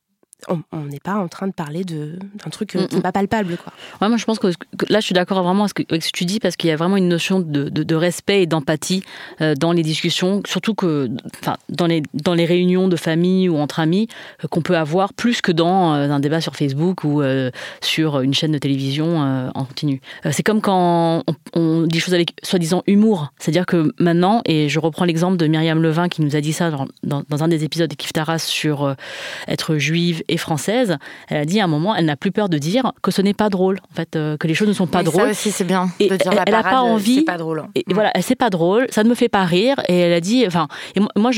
On n'est pas en train de parler d'un truc qui n'est pas palpable, quoi. Ouais, moi, je pense que là, je suis d'accord vraiment avec ce que tu dis, parce qu'il y a vraiment une notion de respect et d'empathie dans les discussions, surtout que dans les réunions de famille ou entre amis, qu'on peut avoir plus que dans un débat sur Facebook ou sur une chaîne de télévision en continu. C'est comme quand on dit des choses avec soi-disant humour. C'est-à-dire que maintenant, et je reprends l'exemple de Myriam Levin qui nous a dit ça dans un des épisodes de Kif Taras sur être juive et française, elle a dit à un moment, elle n'a plus peur de dire que ce n'est pas drôle, en fait, que les choses ne sont pas drôles. Ça aussi, c'est bien et de dire elle n'a pas envie. C'est pas drôle. Et voilà, c'est pas drôle, ça ne me fait pas rire. Et elle a dit, et moi,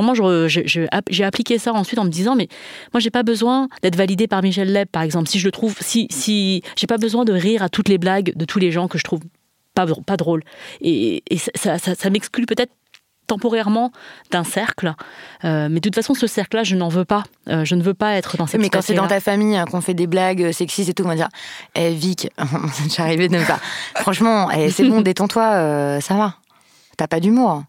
j'ai appliqué ça ensuite en me disant, mais moi, j'ai pas besoin d'être validée par Michel Leb, par exemple. Si je le trouve, si j'ai pas besoin de rire à toutes les blagues de tous les gens que je trouve pas drôles. Et ça m'exclut peut-être temporairement d'un cercle, mais de toute façon ce cercle-là je n'en veux pas, je ne veux pas être dans cette mais quand c'est là. dans ta famille qu'on fait des blagues sexistes et tout, on va dire Vic, j'arrivais de ne pas franchement, c'est bon, détends-toi, ça va, t'as pas d'humour.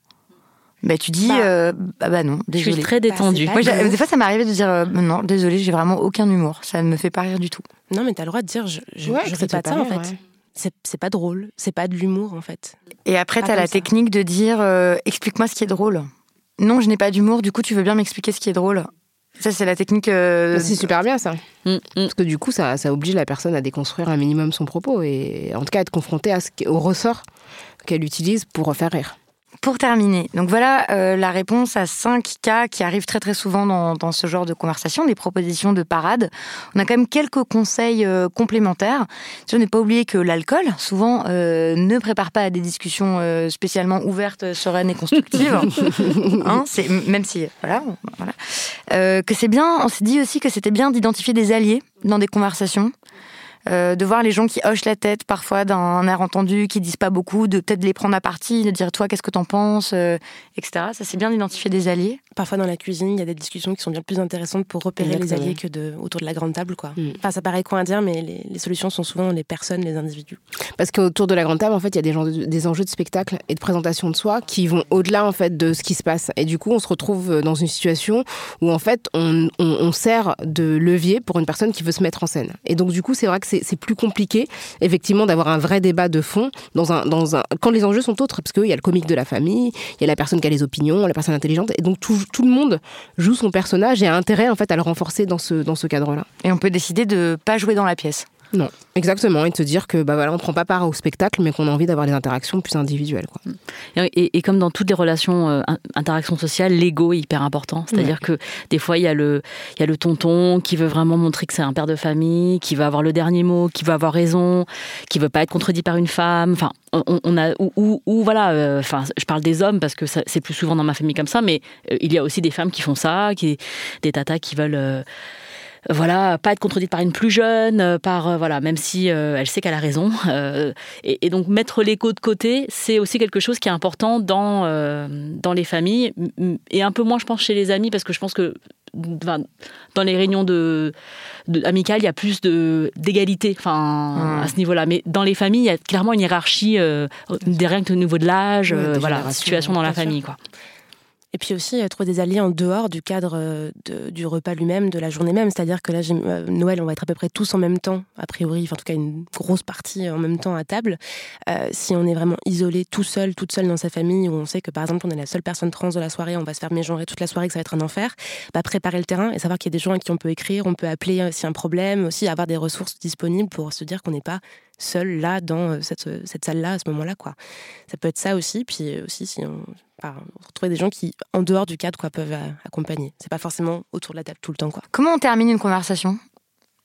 Tu dis non, désolé. Je suis très détendue. Moi, des fois ça m'arrivait de dire non, désolé, j'ai vraiment aucun humour, ça ne me fait pas rire du tout. Non, mais t'as le droit de dire je fais pas de ça, en fait. Ouais. C'est pas drôle, c'est pas de l'humour, en fait. Et après, t'as la technique de dire explique-moi ce qui est drôle. Non, je n'ai pas d'humour, du coup, tu veux bien m'expliquer ce qui est drôle. Ça, c'est la technique. C'est super bien, ça. Parce que du coup, ça oblige la personne à déconstruire un minimum son propos et en tout cas à être confrontée au ressort qu'elle utilise pour faire rire. Pour terminer, donc voilà la réponse à 5 cas qui arrivent très très souvent dans ce genre de conversation, des propositions de parade. On a quand même quelques conseils complémentaires. Je n'ai pas oublié que l'alcool, souvent, ne prépare pas à des discussions spécialement ouvertes, sereines et constructives. Même si, voilà. Que c'est bien, on s'est dit aussi que c'était bien d'identifier des alliés dans des conversations. De voir les gens qui hochent la tête parfois d'un air entendu, qui disent pas beaucoup, de peut-être les prendre à partie, de dire toi qu'est-ce que t'en penses, etc. Ça c'est bien d'identifier des alliés. Parfois dans la cuisine, il y a des discussions qui sont bien plus intéressantes pour repérer les alliés que autour de la grande table, quoi. Enfin, ça paraît con à dire, mais les solutions sont souvent les personnes, les individus. Parce qu'autour de la grande table, en fait, il y a des enjeux de spectacle et de présentation de soi qui vont au-delà en fait de ce qui se passe. Et du coup, on se retrouve dans une situation où en fait, on sert de levier pour une personne qui veut se mettre en scène. Et donc du coup, c'est vrai que c'est plus compliqué, effectivement, d'avoir un vrai débat de fond quand les enjeux sont autres, parce qu'il y a le comique de la famille, il y a la personne qui a les opinions, la personne intelligente, et donc tout le monde joue son personnage et a intérêt en fait à le renforcer dans ce cadre-là. Et on peut décider de pas jouer dans la pièce. Non, exactement. Et de se dire que on prend pas part au spectacle, mais qu'on a envie d'avoir des interactions plus individuelles, quoi. Et comme dans toutes les relations, interactions sociales, l'ego est hyper important. C'est-à-dire que des fois, il y a le tonton qui veut vraiment montrer que c'est un père de famille, qui va avoir le dernier mot, qui va avoir raison, qui veut pas être contredit par une femme. Enfin, je parle des hommes parce que c'est plus souvent dans ma famille comme ça, mais il y a aussi des femmes qui font ça, des tatas qui veulent pas être contredite par une plus jeune, même si elle sait qu'elle a raison. Et donc mettre l'égo de côté, c'est aussi quelque chose qui est important dans les familles, et un peu moins, je pense, chez les amis, parce que je pense que dans les réunions amicales, il y a plus d'égalité à ce niveau-là. Mais dans les familles, il y a clairement une hiérarchie des règles au niveau de l'âge, situation dans la famille, quoi. Et puis aussi, trouver des alliés en dehors du cadre du repas lui-même, de la journée même. C'est-à-dire que là, Noël, on va être à peu près tous en même temps, a priori, en tout cas une grosse partie en même temps à table. Si on est vraiment isolé, tout seul, toute seule dans sa famille, où on sait que par exemple, on est la seule personne trans de la soirée, on va se faire mégenrer toute la soirée, que ça va être un enfer, préparer le terrain et savoir qu'il y a des gens à qui on peut écrire, on peut appeler s'il y a un problème, aussi avoir des ressources disponibles pour se dire qu'on n'est pas seul là, dans cette salle-là, à ce moment-là, quoi. Ça peut être ça aussi, puis aussi si on retrouver des gens qui, en dehors du cadre, quoi, peuvent accompagner. C'est pas forcément autour de la table tout le temps, quoi. Comment on termine une conversation, Rokhaya ?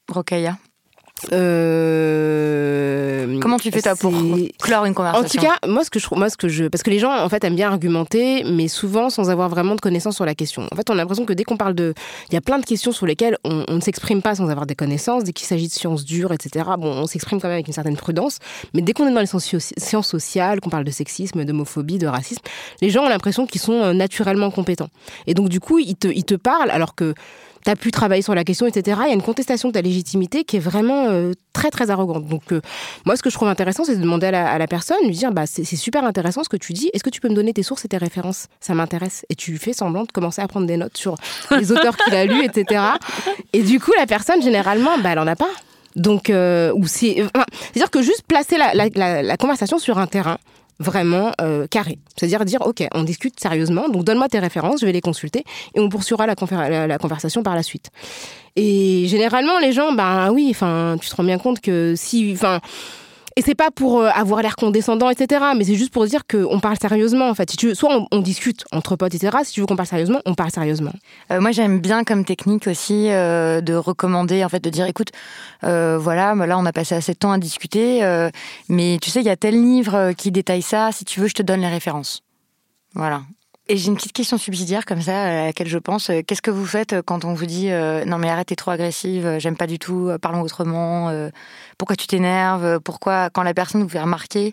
Comment tu fais toi pour clore une conversation ? En tout cas, moi ce que je parce que les gens en fait aiment bien argumenter, mais souvent sans avoir vraiment de connaissances sur la question. En fait, on a l'impression que dès qu'on parle il y a plein de questions sur lesquelles on ne s'exprime pas sans avoir des connaissances. Dès qu'il s'agit de sciences dures, etc. On s'exprime quand même avec une certaine prudence. Mais dès qu'on est dans les sciences sociales, qu'on parle de sexisme, d'homophobie, de racisme, les gens ont l'impression qu'ils sont naturellement compétents. Et donc du coup, ils te parlent alors que t'as pu travailler sur la question, etc. Il y a une contestation de ta légitimité qui est vraiment très, très arrogante. Donc, moi, ce que je trouve intéressant, c'est de demander à la personne, lui dire, c'est super intéressant ce que tu dis. Est-ce que tu peux me donner tes sources et tes références ? Ça m'intéresse. Et tu fais semblant de commencer à prendre des notes sur les auteurs qu'il a lus, etc. Et du coup, la personne, généralement, elle en a pas. Donc, c'est-à-dire que juste placer la conversation sur un terrain vraiment carré. C'est-à-dire dire, OK, on discute sérieusement, donc donne-moi tes références, je vais les consulter, et on poursuivra la conversation par la suite. Et généralement, les gens, tu te rends bien compte que et c'est pas pour avoir l'air condescendant, etc., mais c'est juste pour dire qu'on parle sérieusement, en fait. Si tu veux, soit on discute entre potes, etc., si tu veux qu'on parle sérieusement, on parle sérieusement. Moi, j'aime bien comme technique aussi de recommander, en fait, de dire, écoute, là, on a passé assez de temps à discuter, mais tu sais, il y a tel livre qui détaille ça, si tu veux, je te donne les références. Voilà. Et j'ai une petite question subsidiaire comme ça, à laquelle je pense. Qu'est-ce que vous faites quand on vous dit non mais arrête, t'es trop agressive, j'aime pas du tout, parlons autrement, pourquoi tu t'énerves, pourquoi, quand la personne vous fait remarquer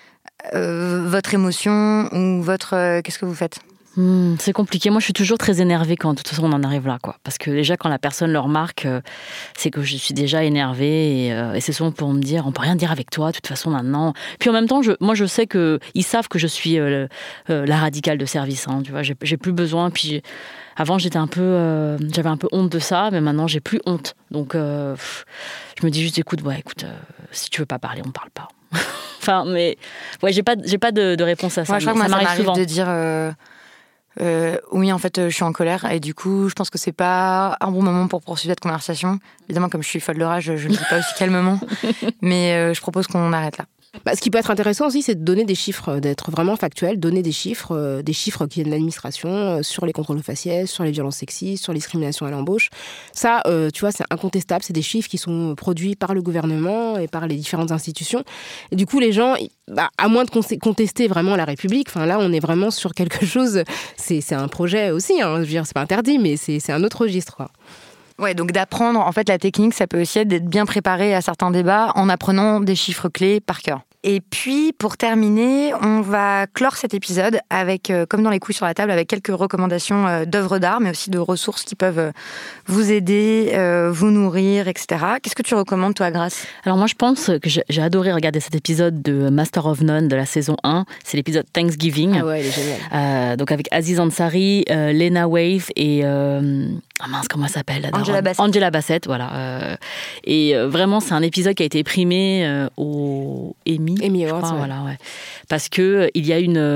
votre émotion ou qu'est-ce que vous faites ? C'est compliqué. Moi, je suis toujours très énervée quand, de toute façon, on en arrive là, quoi. Parce que déjà, quand la personne le remarque, c'est que je suis déjà énervée et c'est souvent pour me dire, on peut rien dire avec toi, de toute façon, maintenant. Puis en même temps, je sais qu'ils savent que je suis la radicale de service, hein, tu vois. J'ai plus besoin. Puis avant, j'avais un peu honte de ça, mais maintenant, j'ai plus honte. Donc, je me dis juste, écoute, si tu veux pas parler, on parle pas. Enfin, mais ouais, j'ai pas de réponse à ça. Moi, je crois que ça m'arrive souvent de dire. Oui, en fait, je suis en colère et du coup, je pense que c'est pas un bon moment pour poursuivre cette conversation. Évidemment, comme je suis folle de rage, je ne le dis pas aussi calmement, mais je propose qu'on arrête là. Ce qui peut être intéressant aussi, c'est de donner des chiffres, d'être vraiment factuel, donner des chiffres qui viennent de l'administration sur les contrôles aux faciès, sur les violences sexistes, sur les discriminations à l'embauche. Ça, tu vois, c'est incontestable. C'est des chiffres qui sont produits par le gouvernement et par les différentes institutions. Et du coup, les gens, à moins de contester vraiment la République, là, on est vraiment sur quelque chose. C'est un projet aussi. Je veux dire, c'est pas interdit, mais c'est un autre registre, quoi. Ouais, donc d'apprendre, en fait, la technique, ça peut aussi être d'être bien préparé à certains débats en apprenant des chiffres clés par cœur. Et puis, pour terminer, on va clore cet épisode avec, comme dans les couilles sur la table, avec quelques recommandations d'œuvres d'art, mais aussi de ressources qui peuvent vous aider, vous nourrir, etc. Qu'est-ce que tu recommandes, toi, Grace ? Alors moi, je pense que j'ai adoré regarder cet épisode de Master of None de la saison 1. C'est l'épisode Thanksgiving. Ah ouais, il est génial. Donc avec Aziz Ansari, Lena Waithe et comment elle s'appelle Angela Bassett, voilà. Et vraiment, c'est un épisode qui a été primé au Emmy Awards, voilà, ouais. Parce que il y a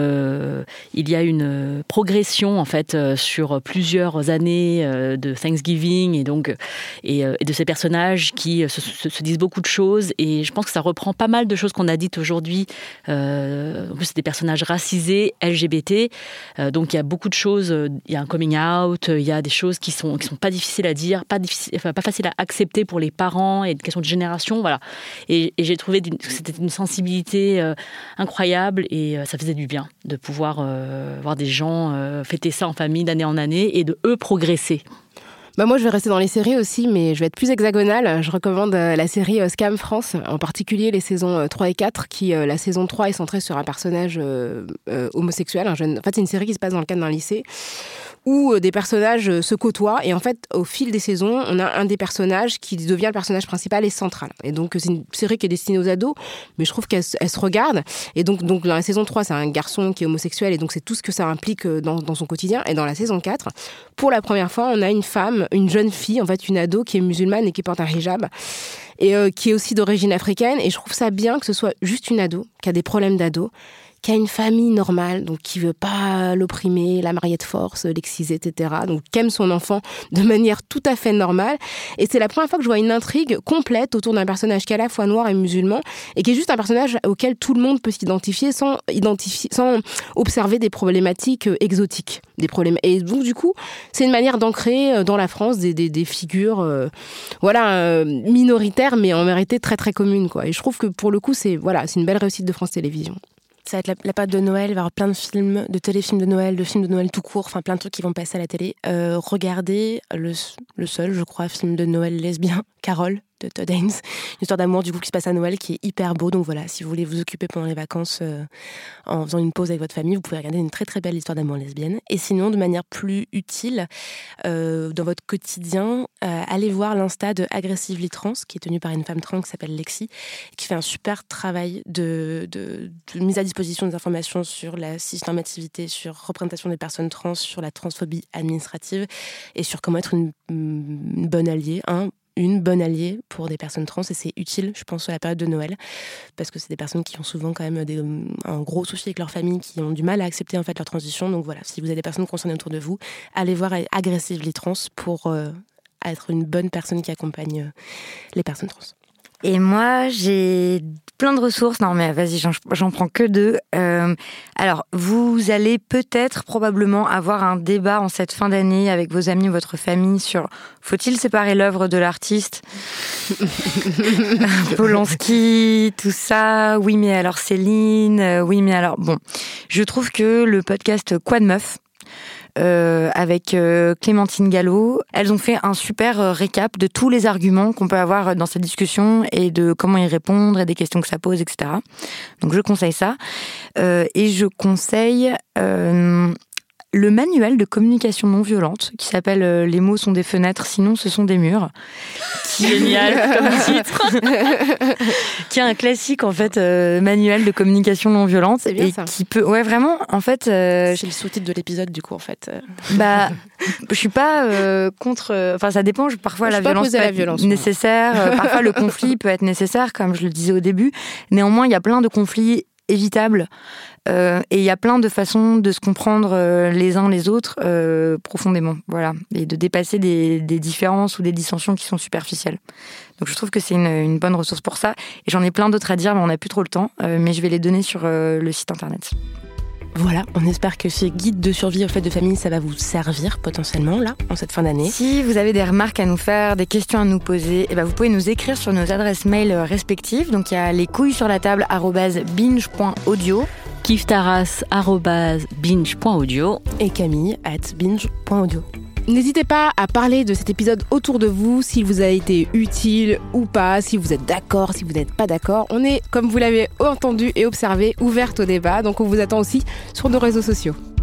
une progression en fait sur plusieurs années de Thanksgiving et donc de ces personnages qui se disent beaucoup de choses, et je pense que ça reprend pas mal de choses qu'on a dites aujourd'hui. En plus, c'est des personnages racisés, LGBT, donc il y a beaucoup de choses. Il y a un coming out, il y a des choses qui sont pas difficiles à dire, pas faciles à accepter pour les parents, et une question de génération, voilà. Et j'ai trouvé que c'était une sensibilité incroyable, et ça faisait du bien de pouvoir voir des gens fêter ça en famille d'année en année et de eux progresser. Moi, je vais rester dans les séries aussi, mais je vais être plus hexagonale. Je recommande la série Scam France, en particulier les saisons 3 et 4, qui, la saison 3 est centrée sur un personnage homosexuel, un jeune. En fait, c'est une série qui se passe dans le cadre d'un lycée, où des personnages se côtoient, et en fait, au fil des saisons, on a un des personnages qui devient le personnage principal et central. Et donc, c'est une série qui est destinée aux ados, mais je trouve qu'elle se regarde. Et donc dans la saison 3, c'est un garçon qui est homosexuel, et donc c'est tout ce que ça implique dans son quotidien. Et dans la saison 4, pour la première fois, on a une femme, une jeune fille, en fait, une ado qui est musulmane et qui porte un hijab, et qui est aussi d'origine africaine. Et je trouve ça bien que ce soit juste une ado, qui a des problèmes d'ado, qui a une famille normale, donc qui veut pas l'opprimer, la marier de force, l'exciser, etc. Donc qui aime son enfant de manière tout à fait normale. Et c'est la première fois que je vois une intrigue complète autour d'un personnage qui est à la fois noir et musulman, et qui est juste un personnage auquel tout le monde peut s'identifier sans observer des problématiques exotiques. Et donc du coup, c'est une manière d'ancrer dans la France des figures minoritaires, mais en vérité très très communes, quoi. Et je trouve que pour le coup, c'est une belle réussite de France Télévisions. Ça va être la période de Noël, il va y avoir plein de films, de téléfilms de Noël, de films de Noël tout court, enfin plein de trucs qui vont passer à la télé. Regardez le seul, je crois, film de Noël lesbien, Carole, de Todd Haynes. Une histoire d'amour du coup qui se passe à Noël, qui est hyper beau. Donc voilà, si vous voulez vous occuper pendant les vacances en faisant une pause avec votre famille, vous pouvez regarder une très très belle histoire d'amour lesbienne. Et sinon, de manière plus utile, dans votre quotidien, allez voir l'Insta de Aggressively Trans, qui est tenue par une femme trans qui s'appelle Lexi, qui fait un super travail de mise à disposition des informations sur la cisnormativité, sur représentation des personnes trans, sur la transphobie administrative et sur comment être une bonne alliée, une bonne alliée pour des personnes trans. Et c'est utile, je pense, à la période de Noël, parce que c'est des personnes qui ont souvent quand même un gros souci avec leur famille, qui ont du mal à accepter en fait leur transition. Donc voilà, si vous avez des personnes concernées autour de vous, allez voir Aggressively Trans pour être une bonne personne qui accompagne les personnes trans. Et moi, j'ai plein de ressources. Non, mais vas-y, j'en prends que 2. Alors, vous allez probablement avoir un débat en cette fin d'année avec vos amis ou votre famille sur faut-il séparer l'œuvre de l'artiste ? Polanski, tout ça. Oui, mais alors Céline. Oui, mais alors... Bon, je trouve que le podcast Quoi de meuf avec Clémentine Gallo, elles ont fait un super récap de tous les arguments qu'on peut avoir dans cette discussion et de comment y répondre et des questions que ça pose, etc. Donc je conseille ça. Et je conseille le manuel de communication non violente qui s'appelle « Les mots sont des fenêtres, sinon ce sont des murs ». Génial comme titre. Qui est un classique en fait, manuel de communication non violente. C'est bien et ça. Qui peut, ouais vraiment en fait. C'est le sous-titre de l'épisode du coup en fait. Je suis pas contre. Enfin ça dépend. Parfois la violence peut être nécessaire. Parfois le conflit peut être nécessaire, comme je le disais au début. Néanmoins il y a plein de conflits évitables. Et il y a plein de façons de se comprendre les uns les autres profondément, voilà, et de dépasser des différences ou des dissensions qui sont superficielles. Donc je trouve que c'est une bonne ressource pour ça. Et j'en ai plein d'autres à dire, mais on n'a plus trop le temps. Mais je vais les donner sur le site internet. Voilà, on espère que ce guide de survie aux fêtes de famille, ça va vous servir potentiellement, là, en cette fin d'année. Si vous avez des remarques à nous faire, des questions à nous poser, vous pouvez nous écrire sur nos adresses mail respectives. Donc il y a lescouillessurlatable@binge.audio, kiftaras@binge.audio et Camille@binge.audio. N'hésitez pas à parler de cet épisode autour de vous, s'il vous a été utile ou pas, si vous êtes d'accord, si vous n'êtes pas d'accord. On est, comme vous l'avez entendu et observé, ouverte au débat, donc on vous attend aussi sur nos réseaux sociaux.